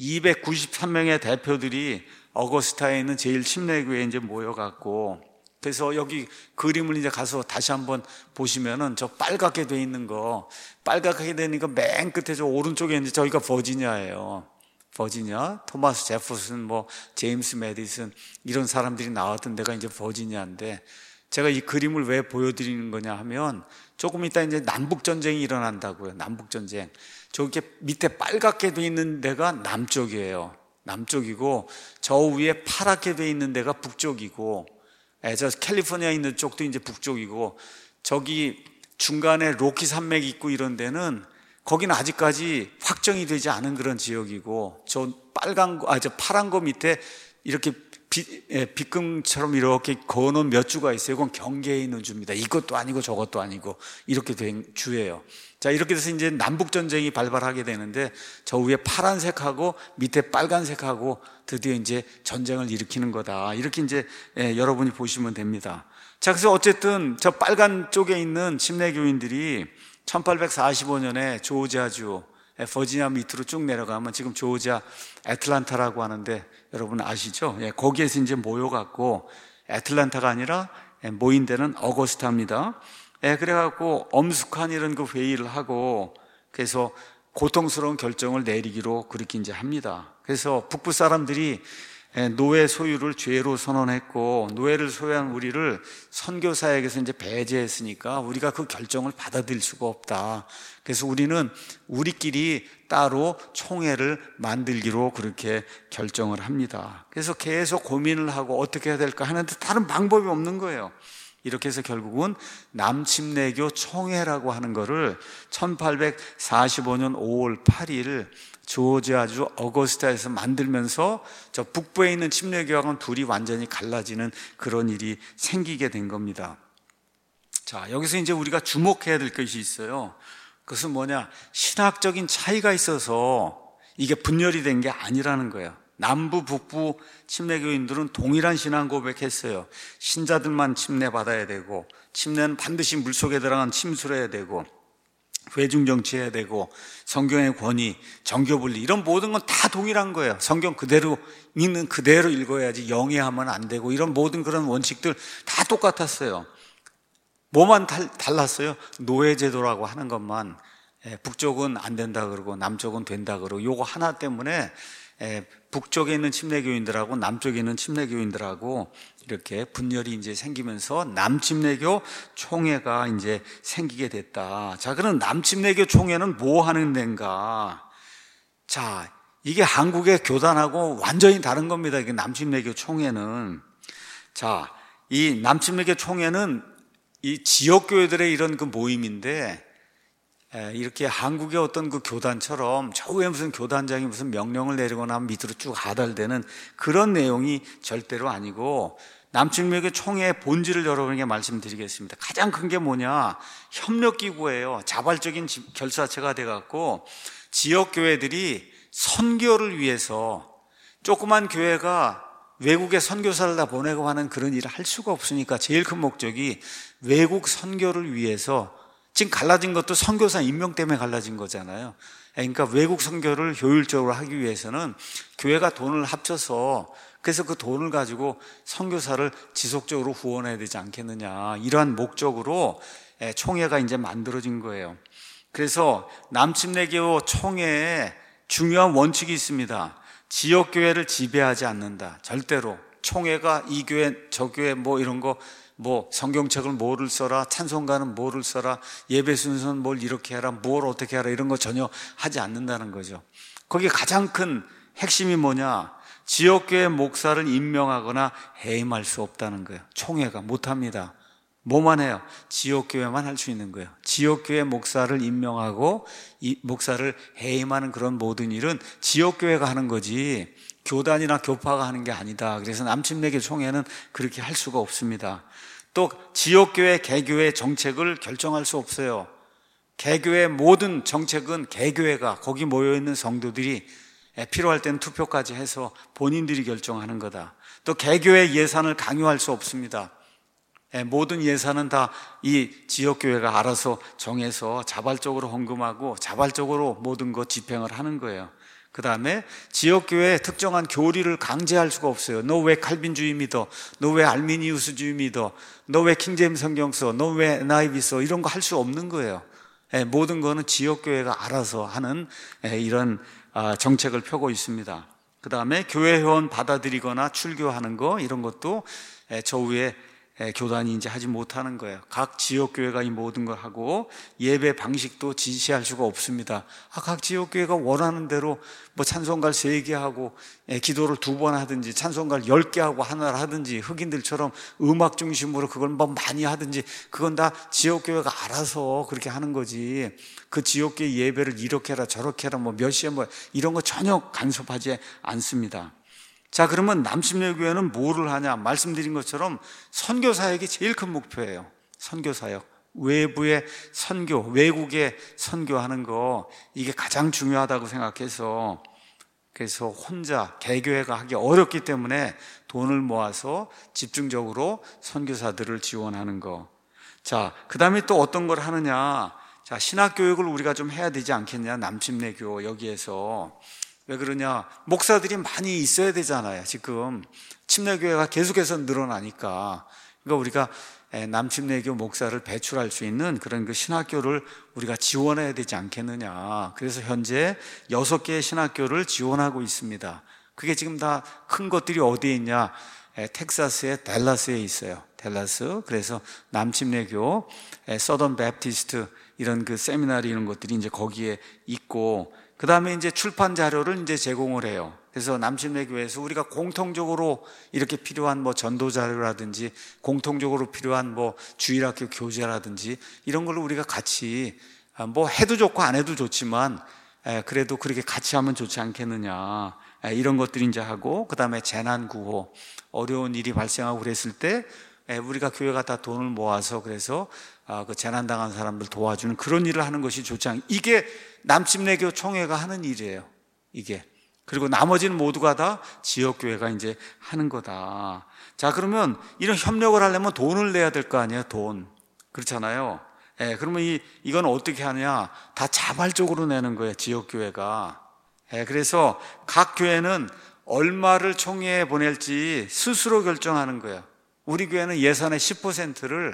이백구십삼 명의 대표들이 어거스타에 있는 제일 침례교회에 이제 모여갖고, 그래서 여기 그림을 이제 가서 다시 한번 보시면은 저 빨갛게 돼 있는 거, 빨갛게 되니까 맨 끝에 저 오른쪽에 이제 저희가 버지니아예요. 버지니아, 토마스 제퍼슨, 뭐 제임스 메디슨 이런 사람들이 나왔던 데가 이제 버지니아인데, 제가 이 그림을 왜 보여드리는 거냐 하면 조금 이따 이제 남북 전쟁이 일어난다고요. 남북 전쟁. 저기 밑에 빨갛게 돼 있는 데가 남쪽이에요. 남쪽이고 저 위에 파랗게 돼 있는 데가 북쪽이고, 예, 저 캘리포니아에 있는 쪽도 이제 북쪽이고, 저기 중간에 로키 산맥이 있고 이런 데는 거기는 아직까지 확정이 되지 않은 그런 지역이고, 저 빨간 거, 아, 저 파란 거 밑에 이렇게 비, 예, 빗금처럼 이렇게 그어놓은 몇 주가 있어요. 그건 경계에 있는 주입니다. 이것도 아니고 저것도 아니고 이렇게 된 주예요. 자, 이렇게 돼서 이제 남북전쟁이 발발하게 되는데 저 위에 파란색하고 밑에 빨간색하고 드디어 이제 전쟁을 일으키는 거다. 이렇게 이제 예, 여러분이 보시면 됩니다. 자, 그래서 어쨌든 저 빨간 쪽에 있는 침례교인들이 천팔백사십오 년에 조지아주 버지니아 밑으로 쭉 내려가면 지금 조지아 애틀란타라고 하는데 여러분 아시죠? 예, 거기에서 이제 모여갖고, 애틀란타가 아니라 모인 데는 어거스타입니다. 예, 그래갖고 엄숙한 이런 그 회의를 하고, 그래서 고통스러운 결정을 내리기로 그렇게 이제 합니다. 그래서 북부 사람들이 노예 소유를 죄로 선언했고, 노예를 소유한 우리를 선교사에게서 이제 배제했으니까 우리가 그 결정을 받아들일 수가 없다. 그래서 우리는 우리끼리 따로 총회를 만들기로 그렇게 결정을 합니다. 그래서 계속 고민을 하고 어떻게 해야 될까 하는데 다른 방법이 없는 거예요. 이렇게 해서 결국은 남침례교 총회라고 하는 거를 천팔백사십오 년 오월 팔일 조지아주 어거스타에서 만들면서 저 북부에 있는 침례교하고는 둘이 완전히 갈라지는 그런 일이 생기게 된 겁니다. 자, 여기서 이제 우리가 주목해야 될 것이 있어요. 그것은 뭐냐? 신학적인 차이가 있어서 이게 분열이 된 게 아니라는 거예요. 남부, 북부 침례교인들은 동일한 신앙 고백했어요. 신자들만 침례받아야 되고, 침례는 반드시 물속에 들어간 침수를 해야 되고, 회중정치해야 되고, 성경의 권위, 정교분리 이런 모든 건 다 동일한 거예요. 성경 그대로 읽는 그대로 읽어야지 영해하면 안 되고, 이런 모든 그런 원칙들 다 똑같았어요. 뭐만 달, 달랐어요? 노예제도라고 하는 것만 북쪽은 안 된다 그러고 남쪽은 된다 그러고, 요거 하나 때문에 북쪽에 있는 침례교인들하고 남쪽에 있는 침례교인들하고 이렇게 분열이 이제 생기면서 남침례교 총회가 이제 생기게 됐다. 자, 그럼 남침례교 총회는 뭐 하는 데인가? 자, 이게 한국의 교단하고 완전히 다른 겁니다. 이게 남침례교 총회는. 자, 이 남침례교 총회는 이 지역교회들의 이런 그 모임인데, 이렇게 한국의 어떤 그 교단처럼 저 위에 무슨 교단장이 무슨 명령을 내리거나 하면 밑으로 쭉 하달되는 그런 내용이 절대로 아니고, 남침내교 총회의 본질을 여러분에게 말씀드리겠습니다. 가장 큰 게 뭐냐? 협력기구예요. 자발적인 결사체가 돼갖고 지역교회들이 선교를 위해서, 조그만 교회가 외국에 선교사를 다 보내고 하는 그런 일을 할 수가 없으니까 제일 큰 목적이 외국 선교를 위해서, 지금 갈라진 것도 선교사 임명 때문에 갈라진 거잖아요. 그러니까 외국 선교를 효율적으로 하기 위해서는 교회가 돈을 합쳐서, 그래서 그 돈을 가지고 선교사를 지속적으로 후원해야 되지 않겠느냐, 이러한 목적으로 총회가 이제 만들어진 거예요. 그래서 남침내교 총회에 중요한 원칙이 있습니다. 지역교회를 지배하지 않는다. 절대로. 총회가 이 교회 저 교회 뭐 이런 거, 뭐 성경책을 뭐를 써라, 찬송가는 뭐를 써라, 예배 순서는 뭘 이렇게 해라, 뭘 어떻게 하라, 이런 거 전혀 하지 않는다는 거죠. 거기에 가장 큰 핵심이 뭐냐? 지역교회 목사를 임명하거나 해임할 수 없다는 거예요. 총회가 못합니다. 뭐만 해요? 지역교회만 할 수 있는 거예요. 지역교회 목사를 임명하고 이 목사를 해임하는 그런 모든 일은 지역교회가 하는 거지 교단이나 교파가 하는 게 아니다. 그래서 남침내교 총회는 그렇게 할 수가 없습니다. 또 지역교회, 개교회 정책을 결정할 수 없어요. 개교회 모든 정책은 개교회가, 거기 모여있는 성도들이 필요할 때는 투표까지 해서 본인들이 결정하는 거다. 또 개교회 예산을 강요할 수 없습니다. 모든 예산은 다 이 지역교회가 알아서 정해서 자발적으로 헌금하고 자발적으로 모든 거 집행을 하는 거예요. 그 다음에 지역교회에 특정한 교리를 강제할 수가 없어요. 너 왜 칼빈주의 믿어? 너 왜 알미니우스주의 믿어? 너 왜 킹제임스 성경 써? 너 왜 엔아이브이 써? 이런 거 할 수 없는 거예요. 모든 거는 지역교회가 알아서 하는 이런 정책을 펴고 있습니다. 그 다음에 교회 회원 받아들이거나 출교하는 거, 이런 것도 저 위에 교단이 이제 하지 못하는 거예요. 각 지역교회가 이 모든 걸 하고 예배 방식도 지시할 수가 없습니다. 아, 각 지역교회가 원하는 대로 뭐 찬송가를 세 개 하고 기도를 두 번 하든지 찬송가를 열 개 하고 하나를 하든지 흑인들처럼 음악 중심으로 그걸 뭐 많이 하든지, 그건 다 지역교회가 알아서 그렇게 하는 거지, 그 지역교회 예배를 이렇게 해라 저렇게 해라 뭐 몇 시에 뭐 이런 거 전혀 간섭하지 않습니다. 자, 그러면 남침내교회는 뭐를 하냐? 말씀드린 것처럼 선교사역이 제일 큰 목표예요. 선교사역. 외부의 선교, 외국에 선교하는 거, 이게 가장 중요하다고 생각해서, 그래서 혼자 개교회가 하기 어렵기 때문에 돈을 모아서 집중적으로 선교사들을 지원하는 거. 자, 그 다음에 또 어떤 걸 하느냐? 자, 신학교육을 우리가 좀 해야 되지 않겠냐? 남침내교 여기에서. 왜 그러냐? 목사들이 많이 있어야 되잖아요. 지금 침례교회가 계속해서 늘어나니까. 그러니까 우리가 남침내교 목사를 배출할 수 있는 그런 그 신학교를 우리가 지원해야 되지 않겠느냐. 그래서 현재 여섯 개의 신학교를 지원하고 있습니다. 그게 지금 다 큰 것들이 어디에 있냐? 텍사스의 댈러스에 있어요. 댈러스. 그래서 남침내교, 서던 배프티스트 이런 그 세미나리 이런 것들이 이제 거기에 있고, 그 다음에 이제 출판 자료를 이제 제공을 해요. 그래서 남침내교회에서 우리가 공통적으로 이렇게 필요한 뭐 전도 자료라든지 공통적으로 필요한 뭐 주일학교 교재라든지 이런 걸로 우리가 같이 뭐 해도 좋고 안 해도 좋지만 그래도 그렇게 같이 하면 좋지 않겠느냐, 이런 것들이 이제 하고, 그 다음에 재난구호, 어려운 일이 발생하고 그랬을 때 우리가 교회가 다 돈을 모아서 그래서 그 재난당한 사람들 도와주는 그런 일을 하는 것이 좋지 않, 이게 남침내교 총회가 하는 일이에요. 이게. 그리고 나머지는 모두가 다 지역교회가 이제 하는 거다. 자, 그러면 이런 협력을 하려면 돈을 내야 될 거 아니에요. 돈. 그렇잖아요. 예, 그러면 이, 이건 어떻게 하냐? 다 자발적으로 내는 거예요. 지역교회가. 예, 그래서 각 교회는 얼마를 총회에 보낼지 스스로 결정하는 거예요. 우리 교회는 예산의 십 퍼센트를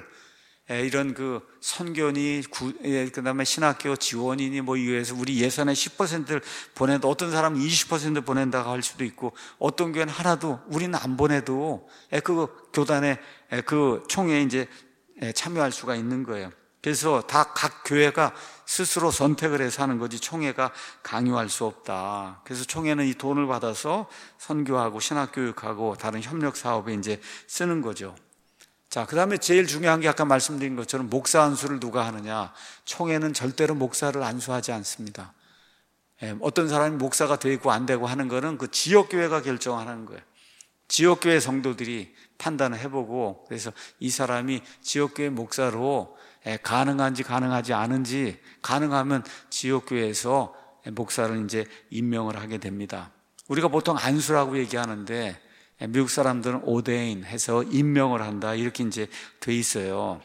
이런 그 선교니, 그 다음에 신학교 지원이니 뭐 이외에서 우리 예산의 십 퍼센트를 보내도, 어떤 사람은 이십 퍼센트 보낸다고 할 수도 있고, 어떤 교회는 하나도, 우리는 안 보내도 그 교단의 그 총회에 이제 참여할 수가 있는 거예요. 그래서 다 각 교회가 스스로 선택을 해서 하는 거지 총회가 강요할 수 없다. 그래서 총회는 이 돈을 받아서 선교하고 신학교육하고 다른 협력 사업에 이제 쓰는 거죠. 자, 그 다음에 제일 중요한 게 아까 말씀드린 것처럼 목사 안수를 누가 하느냐? 총회는 절대로 목사를 안수하지 않습니다. 예, 어떤 사람이 목사가 되고 안 되고 하는 거는 그 지역교회가 결정하는 거예요. 지역교회 성도들이 판단을 해보고, 그래서 이 사람이 지역교회 목사로 가능한지 가능하지 않은지, 가능하면 지역교회에서 목사를 이제 임명을 하게 됩니다. 우리가 보통 안수라고 얘기하는데 미국 사람들은 오데인 해서 임명을 한다, 이렇게 이제 돼 있어요.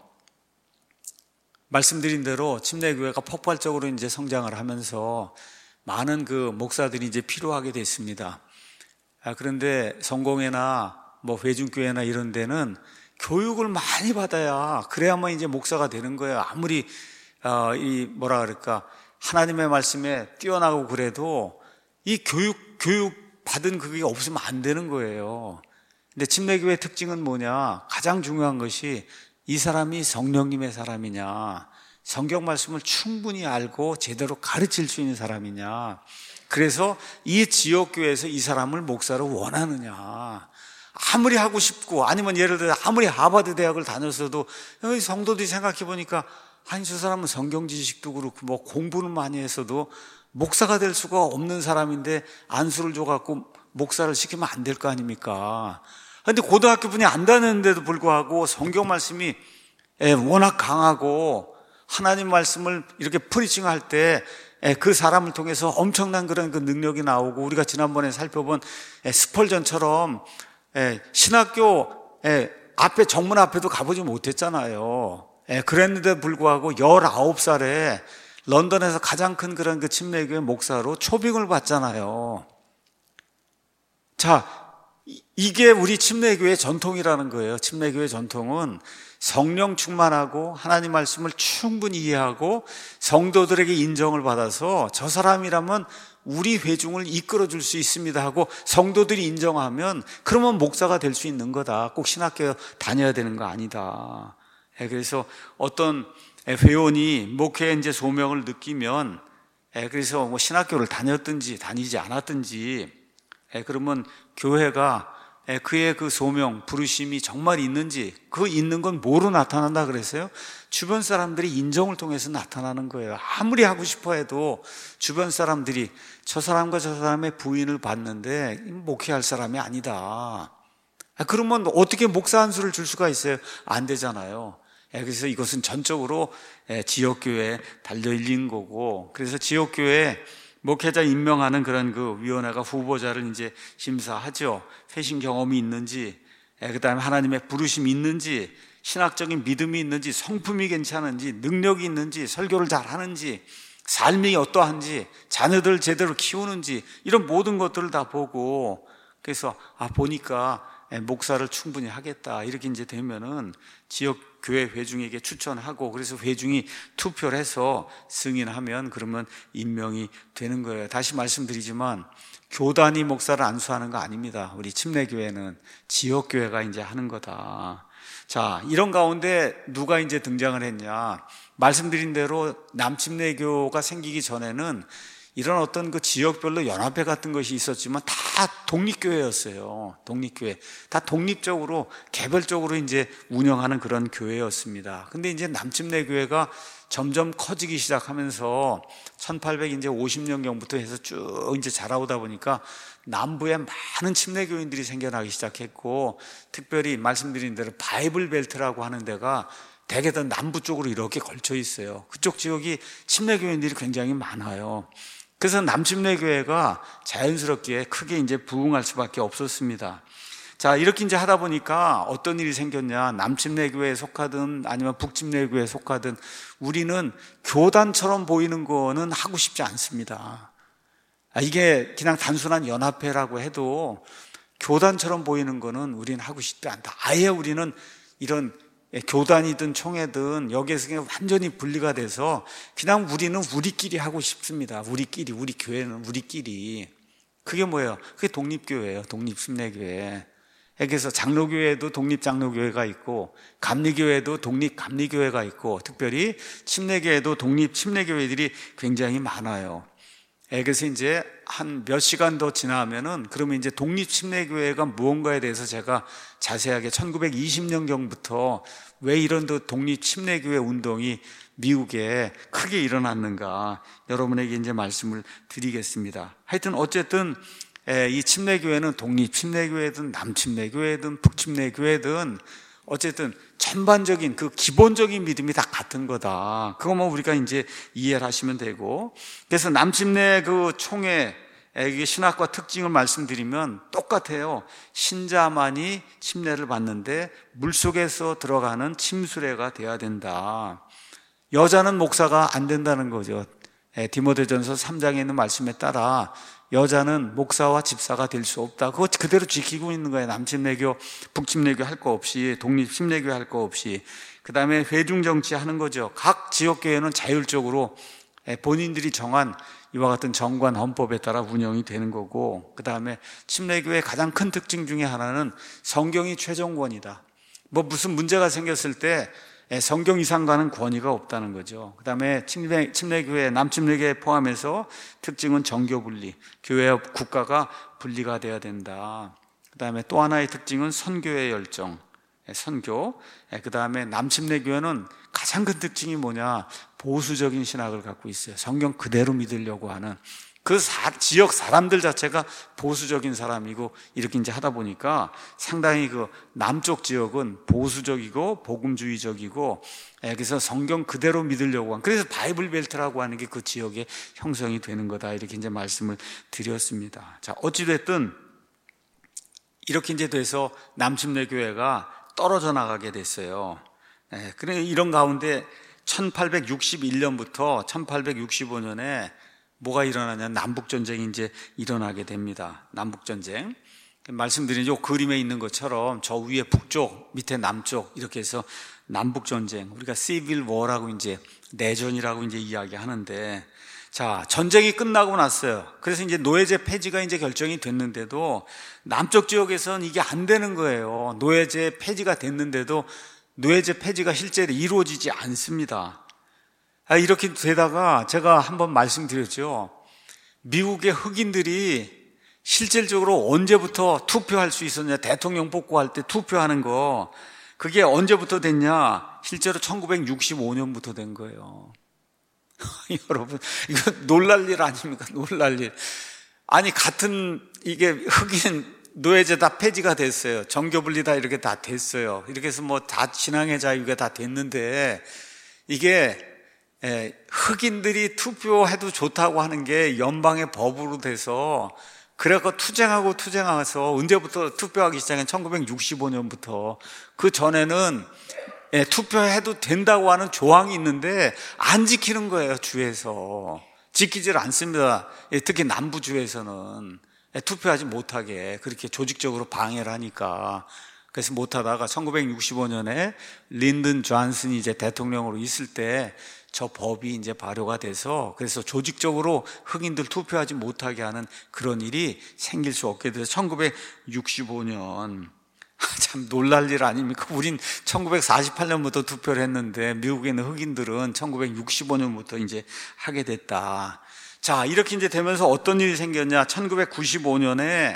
말씀드린 대로 침례교회가 폭발적으로 이제 성장을 하면서 많은 그 목사들이 이제 필요하게 됐습니다. 아, 그런데 성공회나 뭐 회중교회나 이런 데는 교육을 많이 받아야, 그래야만 이제 목사가 되는 거예요. 아무리 어, 이 뭐라 그럴까 하나님의 말씀에 뛰어나고 그래도 이 교육 교육 받은 그게 없으면 안 되는 거예요. 근데 침례교회의 특징은 뭐냐? 가장 중요한 것이 이 사람이 성령님의 사람이냐, 성경 말씀을 충분히 알고 제대로 가르칠 수 있는 사람이냐, 그래서 이 지역교회에서 이 사람을 목사로 원하느냐. 아무리 하고 싶고, 아니면 예를 들어 아무리 하버드 대학을 다녔어도 성도들이 생각해 보니까 아니 저 사람은 성경 지식도 그렇고 뭐 공부는 많이 했어도 목사가 될 수가 없는 사람인데 안수를 줘갖고 목사를 시키면 안 될 거 아닙니까? 그런데 고등학교 분이 안 다녔는데도 불구하고 성경 말씀이 워낙 강하고 하나님 말씀을 이렇게 프리칭할 때 그 사람을 통해서 엄청난 그런 그 능력이 나오고, 우리가 지난번에 살펴본 스펄전처럼 신학교 앞에 정문 앞에도 가보지 못했잖아요. 그랬는데 불구하고 열아홉 살에 런던에서 가장 큰 그런 그 침례교회 목사로 초빙을 받잖아요. 자, 이게 우리 침례교회의 전통이라는 거예요. 침례교회 전통은 성령 충만하고 하나님 말씀을 충분히 이해하고 성도들에게 인정을 받아서 저 사람이라면 우리 회중을 이끌어 줄 수 있습니다 하고 성도들이 인정하면 그러면 목사가 될 수 있는 거다. 꼭 신학교 다녀야 되는 거 아니다. 그래서 어떤 회원이 목회의 이제 소명을 느끼면, 그래서 뭐 신학교를 다녔든지 다니지 않았든지, 그러면 교회가 그의 그 소명, 부르심이 정말 있는지, 그 있는 건 뭐로 나타난다 그랬어요? 주변 사람들이 인정을 통해서 나타나는 거예요. 아무리 하고 싶어 해도 주변 사람들이 저 사람과 저 사람의 부인을 봤는데 목회할 사람이 아니다. 그러면 어떻게 목사 안수를 줄 수가 있어요? 안 되잖아요. 그래서 이것은 전적으로 지역교회에 달려있는 거고, 그래서 지역교회에 목회자 임명하는 그런 그 위원회가 후보자를 이제 심사하죠. 회신 경험이 있는지, 그 다음에 하나님의 부르심이 있는지, 신학적인 믿음이 있는지, 성품이 괜찮은지, 능력이 있는지, 설교를 잘 하는지, 삶이 어떠한지, 자녀들 제대로 키우는지, 이런 모든 것들을 다 보고, 그래서 아 보니까 목사를 충분히 하겠다, 이렇게 이제 되면은 지역 교회 회중에게 추천하고, 그래서 회중이 투표를 해서 승인하면 그러면 임명이 되는 거예요. 다시 말씀드리지만 교단이 목사를 안수하는 거 아닙니다. 우리 침례교회는 지역교회가 이제 하는 거다. 자, 이런 가운데 누가 이제 등장을 했냐? 말씀드린 대로 남침례교가 생기기 전에는 이런 어떤 그 지역별로 연합회 같은 것이 있었지만 다 독립교회였어요. 독립교회. 다 독립적으로, 개별적으로 이제 운영하는 그런 교회였습니다. 근데 이제 남침례교회가 점점 커지기 시작하면서 천팔백오십 년경부터 해서 쭉 이제 자라오다 보니까 남부에 많은 침례교인들이 생겨나기 시작했고, 특별히 말씀드린 대로 바이블 벨트라고 하는 데가 대개 다 남부 쪽으로 이렇게 걸쳐 있어요. 그쪽 지역이 침례교인들이 굉장히 많아요. 그래서 남침례교회가 자연스럽게 크게 이제 부흥할 수밖에 없었습니다. 자, 이렇게 이제 하다 보니까 어떤 일이 생겼냐? 남침례교회에 속하든 아니면 북침례교회에 속하든 우리는 교단처럼 보이는 거는 하고 싶지 않습니다. 이게 그냥 단순한 연합회라고 해도 교단처럼 보이는 거는 우리는 하고 싶지 않다. 아예 우리는 이런 교단이든 총회든 여기에서 그냥 완전히 분리가 돼서 그냥 우리는 우리끼리 하고 싶습니다. 우리끼리, 우리 교회는 우리끼리. 그게 뭐예요? 그게 독립교회예요. 독립침례교회. 그래서 장로교회도 독립장로교회가 있고, 감리교회도 독립감리교회가 있고, 특별히 침례교회도 독립침례교회들이 굉장히 많아요. 그래서 이제 한 몇 시간 더 지나면은 그러면 이제 독립침례교회가 무언가에 대해서 제가 자세하게 천구백이십 년경부터 왜 이런 독립침례교회 운동이 미국에 크게 일어났는가 여러분에게 이제 말씀을 드리겠습니다. 하여튼 어쨌든 이 침례교회는 독립 침례교회든 남침례교회든 북침례교회든 어쨌든 전반적인 그 기본적인 믿음이 다 같은 거다. 그거만 우리가 이제 이해를 하시면 되고, 그래서 남침례 그 총회 신학과 특징을 말씀드리면 똑같아요. 신자만이 침례를 받는데 물속에서 들어가는 침수례가 돼야 된다. 여자는 목사가 안 된다는 거죠. 디모데전서 삼 장에 있는 말씀에 따라 여자는 목사와 집사가 될 수 없다. 그거 그대로 지키고 있는 거예요. 남침례교, 북침례교 할 거 없이, 독립침례교 할 거 없이. 그 다음에 회중정치 하는 거죠. 각 지역교회는 자율적으로 본인들이 정한 이와 같은 정관 헌법에 따라 운영이 되는 거고, 그 다음에 침례교회의 가장 큰 특징 중에 하나는 성경이 최종권이다. 뭐 무슨 문제가 생겼을 때 성경 이상 가는 권위가 없다는 거죠. 그 다음에 침례, 침례교회, 남침례교회 포함해서 특징은 정교분리, 교회와 국가가 분리가 돼야 된다. 그 다음에 또 하나의 특징은 선교의 열정, 선교. 그 다음에 남침례교회는 가장 큰 특징이 뭐냐, 보수적인 신학을 갖고 있어요. 성경 그대로 믿으려고 하는 그 사, 지역 사람들 자체가 보수적인 사람이고, 이렇게 이제 하다 보니까 상당히 그 남쪽 지역은 보수적이고 복음주의적이고, 그래서 성경 그대로 믿으려고 한, 그래서 바이블 벨트라고 하는 게 그 지역에 형성이 되는 거다. 이렇게 이제 말씀을 드렸습니다. 자, 어찌됐든 이렇게 이제 돼서 남침례 교회가 떨어져 나가게 됐어요. 예, 그래 이런 가운데 천팔백육십일 년부터 천팔백육십오 년에 뭐가 일어나냐, 남북전쟁이 이제 일어나게 됩니다. 남북전쟁. 말씀드린 요 그림에 있는 것처럼 저 위에 북쪽, 밑에 남쪽 이렇게 해서 남북전쟁, 우리가 시빌 워라고 이제 내전이라고 이제 이야기하는데, 자, 전쟁이 끝나고 났어요. 그래서 이제 노예제 폐지가 이제 결정이 됐는데도 남쪽 지역에서는 이게 안 되는 거예요. 노예제 폐지가 됐는데도 노예제 폐지가 실제로 이루어지지 않습니다. 이렇게 되다가 제가 한번 말씀드렸죠. 미국의 흑인들이 실질적으로 언제부터 투표할 수 있었냐, 대통령 뽑고할 때 투표하는 거, 그게 언제부터 됐냐, 실제로 천구백육십오 년부터 된 거예요. 여러분, 이거 놀랄 일 아닙니까? 놀랄 일. 아니, 같은 이게 흑인 노예제 다 폐지가 됐어요. 정교분리 다 이렇게 다 됐어요. 이렇게 해서 뭐 다 신앙의 자유가 다 됐는데, 이게 예, 흑인들이 투표해도 좋다고 하는 게 연방의 법으로 돼서, 그래서 투쟁하고 투쟁해서 언제부터 투표하기 시작한 천구백육십오 년부터. 그 전에는 예, 투표해도 된다고 하는 조항이 있는데 안 지키는 거예요. 주에서 지키질 않습니다. 예, 특히 남부주에서는 예, 투표하지 못하게 그렇게 조직적으로 방해를 하니까. 그래서 못하다가 천구백육십오 년에 린든 존슨이 이제 대통령으로 있을 때 저 법이 이제 발효가 돼서, 그래서 조직적으로 흑인들 투표하지 못하게 하는 그런 일이 생길 수 없게 돼서 천구백육십오 년. 참 놀랄 일 아닙니까? 우린 천구백사십팔 년부터 투표를 했는데 미국에 있는 흑인들은 천구백육십오 년부터 이제 하게 됐다. 자, 이렇게 이제 되면서 어떤 일이 생겼냐? 천구백구십오 년에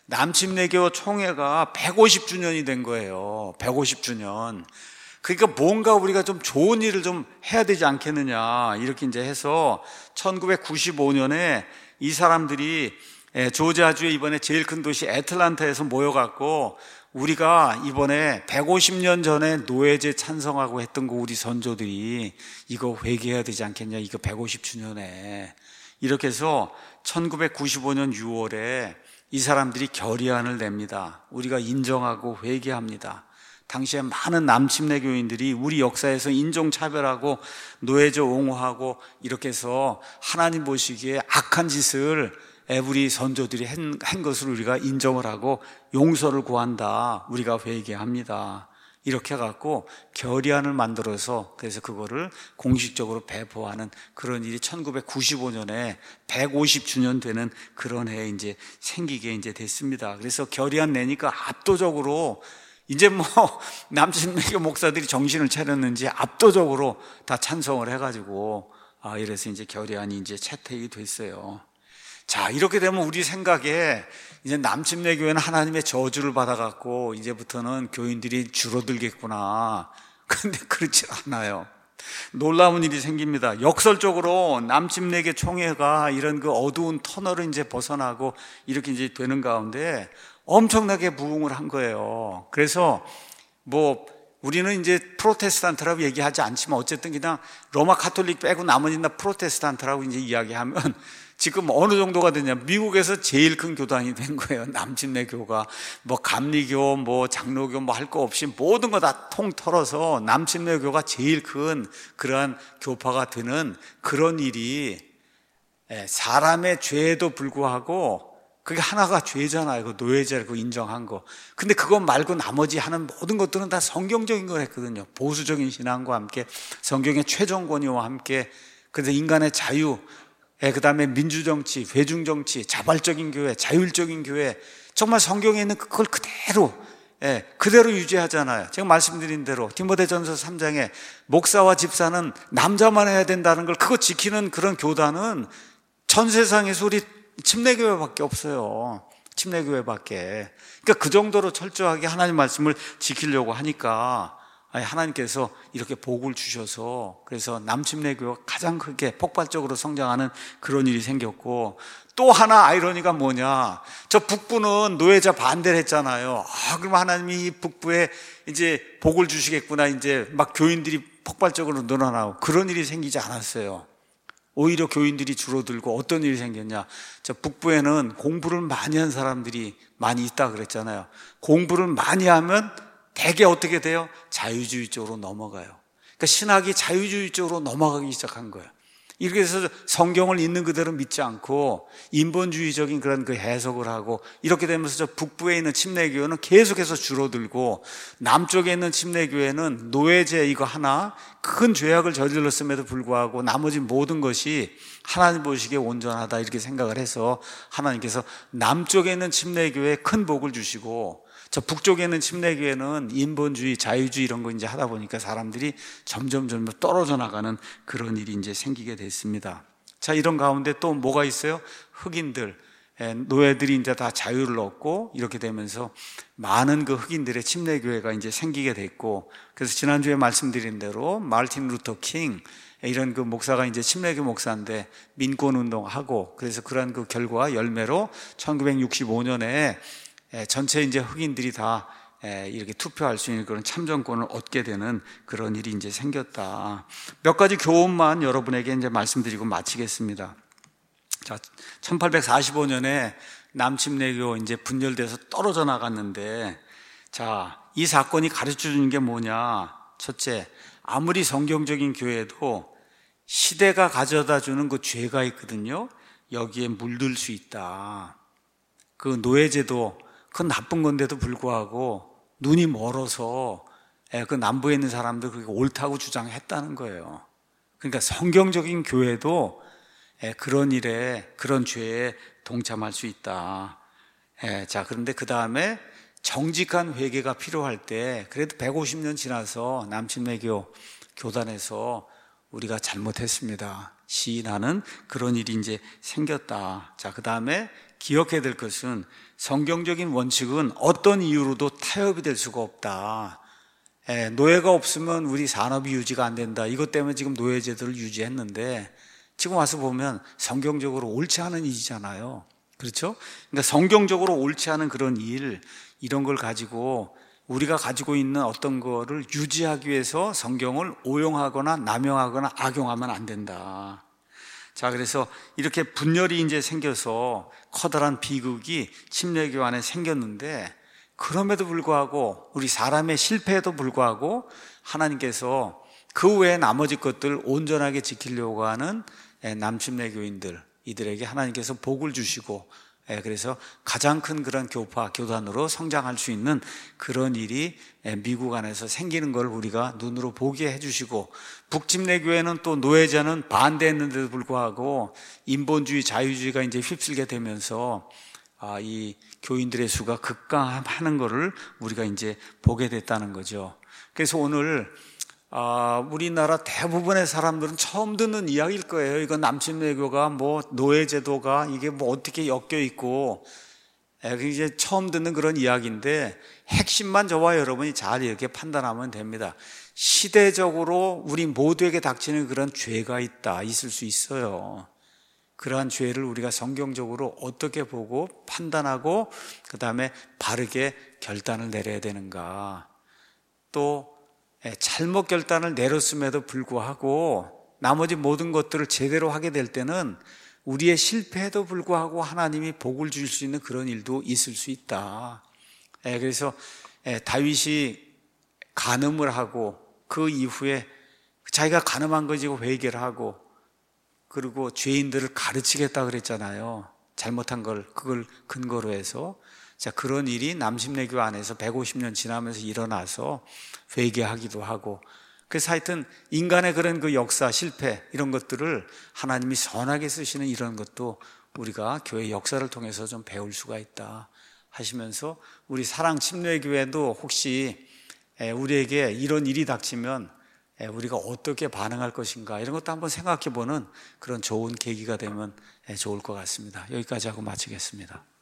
남침례교 총회가 백오십 주년이 된 거예요. 백오십 주년. 그러니까 뭔가 우리가 좀 좋은 일을 좀 해야 되지 않겠느냐, 이렇게 이제 해서 천구백구십오 년에 이 사람들이 조지아주의 이번에 제일 큰 도시 애틀란타에서 모여갖고, 우리가 이번에 백오십 년 전에 노예제 찬성하고 했던 거 우리 선조들이 이거 회개해야 되지 않겠냐, 이거 백오십 주년에. 이렇게 해서 천구백구십오 년 유월에 이 사람들이 결의안을 냅니다. 우리가 인정하고 회개합니다. 당시에 많은 남침례 교인들이 우리 역사에서 인종차별하고 노예제 옹호하고 이렇게 해서 하나님 보시기에 악한 짓을 우리 선조들이 한 것을 우리가 인정을 하고 용서를 구한다. 우리가 회개합니다. 이렇게 해갖고 결의안을 만들어서, 그래서 그거를 공식적으로 배포하는 그런 일이 천구백구십오 년에 백오십 주년 되는 그런 해에 이제 생기게 이제 됐습니다. 그래서 결의안 내니까 압도적으로 이제 뭐 남침례교 목사들이 정신을 차렸는지 압도적으로 다 찬성을 해가지고, 아, 이래서 이제 결의안이 이제 채택이 됐어요. 자, 이렇게 되면 우리 생각에 이제 남침례교회는 하나님의 저주를 받아갖고 이제부터는 교인들이 줄어들겠구나. 근데 그렇지 않아요. 놀라운 일이 생깁니다. 역설적으로 남침내교 총회가 이런 그 어두운 터널을 이제 벗어나고 이렇게 이제 되는 가운데 엄청나게 부흥을 한 거예요. 그래서 뭐 우리는 이제 프로테스탄트라고 얘기하지 않지만 어쨌든 그냥 로마 카톨릭 빼고 나머지는 다 프로테스탄트라고 이제 이야기하면 지금 어느 정도가 되냐, 미국에서 제일 큰 교단이 된 거예요. 남침내교가 뭐 감리교, 뭐 장로교 뭐 할 거 없이 모든 거 다 통털어서 남침내교가 제일 큰 그러한 교파가 되는 그런 일이, 사람의 죄에도 불구하고 그게 하나가 죄잖아요. 그 노예제를 인정한 거. 근데 그것 말고 나머지 하는 모든 것들은 다 성경적인 걸 했거든요. 보수적인 신앙과 함께 성경의 최종 권위와 함께, 그래서 인간의 자유, 그 다음에 민주정치, 회중정치, 자발적인 교회, 자율적인 교회, 정말 성경에 있는 그걸 그대로 예, 그대로 유지하잖아요. 제가 말씀드린 대로 디모데전서 삼 장에 목사와 집사는 남자만 해야 된다는 걸 그거 지키는 그런 교단은 전 세상에서 우리 침례교회밖에 없어요. 침례교회밖에. 그러니까 그 정도로 철저하게 하나님 말씀을 지키려고 하니까 하나님께서 이렇게 복을 주셔서, 그래서 남침례교회가 가장 크게 폭발적으로 성장하는 그런 일이 생겼고, 또 하나 아이러니가 뭐냐, 저 북부는 노예자 반대를 했잖아요. 아, 그럼 하나님이 이 북부에 이제 복을 주시겠구나, 이제 막 교인들이 폭발적으로 늘어나고, 그런 일이 생기지 않았어요. 오히려 교인들이 줄어들고, 어떤 일이 생겼냐, 저 북부에는 공부를 많이 한 사람들이 많이 있다 그랬잖아요. 공부를 많이 하면 대개 어떻게 돼요? 자유주의 쪽으로 넘어가요. 그러니까 신학이 자유주의 쪽으로 넘어가기 시작한 거예요. 이렇게 해서 성경을 있는 그대로 믿지 않고 인본주의적인 그런 그 해석을 하고, 이렇게 되면서 저 북부에 있는 침례교회는 계속해서 줄어들고, 남쪽에 있는 침례교회는 노예제 이거 하나 큰 죄악을 저질렀음에도 불구하고 나머지 모든 것이 하나님 보시기에 온전하다 이렇게 생각을 해서 하나님께서 남쪽에 있는 침례교회에 큰 복을 주시고, 저 북쪽에 있는 침례교회는 인본주의, 자유주의 이런 거 이제 하다 보니까 사람들이 점점 점점 떨어져 나가는 그런 일이 이제 생기게 됐습니다. 자, 이런 가운데 또 뭐가 있어요? 흑인들, 노예들이 이제 다 자유를 얻고, 이렇게 되면서 많은 그 흑인들의 침례교회가 이제 생기게 됐고, 그래서 지난주에 말씀드린 대로 마르틴 루터 킹 이런 그 목사가 이제 침례교 목사인데 민권 운동하고, 그래서 그러한 그 결과 열매로 천구백육십오 년에 전체 이제 흑인들이 다 이렇게 투표할 수 있는 그런 참정권을 얻게 되는 그런 일이 이제 생겼다. 몇 가지 교훈만 여러분에게 이제 말씀드리고 마치겠습니다. 자, 천팔백사십오 년에 남침례교 이제 분열돼서 떨어져 나갔는데, 자, 이 사건이 가르쳐 주는 게 뭐냐? 첫째, 아무리 성경적인 교회도 시대가 가져다 주는 그 죄가 있거든요. 여기에 물들 수 있다. 그 노예제도 그건 나쁜 건데도 불구하고 눈이 멀어서 그 남부에 있는 사람들 그게 옳다고 주장했다는 거예요. 그러니까 성경적인 교회도 그런 일에, 그런 죄에 동참할 수 있다. 자, 그런데 그 다음에 정직한 회개가 필요할 때, 그래도 백오십 년 지나서 남침례교 교단에서 우리가 잘못했습니다 시인하는 그런 일이 이제 생겼다. 자, 그 다음에 기억해야 될 것은 성경적인 원칙은 어떤 이유로도 타협이 될 수가 없다. 예, 노예가 없으면 우리 산업이 유지가 안 된다. 이것 때문에 지금 노예제도를 유지했는데, 지금 와서 보면 성경적으로 옳지 않은 일이잖아요. 그렇죠? 그러니까 성경적으로 옳지 않은 그런 일, 이런 걸 가지고 우리가 가지고 있는 어떤 거를 유지하기 위해서 성경을 오용하거나 남용하거나 악용하면 안 된다. 자, 그래서 이렇게 분열이 이제 생겨서 커다란 비극이 침례교 안에 생겼는데, 그럼에도 불구하고 우리 사람의 실패에도 불구하고 하나님께서 그 외에 나머지 것들 온전하게 지키려고 하는 남침례교인들, 이들에게 하나님께서 복을 주시고, 그래서 가장 큰 그런 교파, 교단으로 성장할 수 있는 그런 일이 미국 안에서 생기는 걸 우리가 눈으로 보게 해주시고, 북침례교회는 또 노예제는 반대했는데도 불구하고 인본주의, 자유주의가 이제 휩쓸게 되면서 아, 이 교인들의 수가 급감하는 것을 우리가 이제 보게 됐다는 거죠. 그래서 오늘 아, 우리나라 대부분의 사람들은 처음 듣는 이야기일 거예요. 이건 남침례교가 뭐 노예제도가 이게 뭐 어떻게 엮여 있고, 이제 처음 듣는 그런 이야기인데 핵심만 저와 여러분이 잘 이렇게 판단하면 됩니다. 시대적으로 우리 모두에게 닥치는 그런 죄가 있다, 있을 수 있어요. 그러한 죄를 우리가 성경적으로 어떻게 보고 판단하고 그 다음에 바르게 결단을 내려야 되는가. 또 잘못 결단을 내렸음에도 불구하고 나머지 모든 것들을 제대로 하게 될 때는 우리의 실패에도 불구하고 하나님이 복을 주실 수 있는 그런 일도 있을 수 있다. 그래서 다윗이 간음을 하고 그 이후에 자기가 간음한 거지고 회개를 하고 그리고 죄인들을 가르치겠다 그랬잖아요. 잘못한 걸 그걸 근거로 해서. 자, 그런 일이 남심내교 안에서 백오십 년 지나면서 일어나서 회개하기도 하고, 그래서 하여튼 인간의 그런 그 역사, 실패 이런 것들을 하나님이 선하게 쓰시는 이런 것도 우리가 교회 역사를 통해서 좀 배울 수가 있다 하시면서, 우리 사랑 침례교회도 혹시 우리에게 이런 일이 닥치면 우리가 어떻게 반응할 것인가 이런 것도 한번 생각해 보는 그런 좋은 계기가 되면 좋을 것 같습니다. 여기까지 하고 마치겠습니다.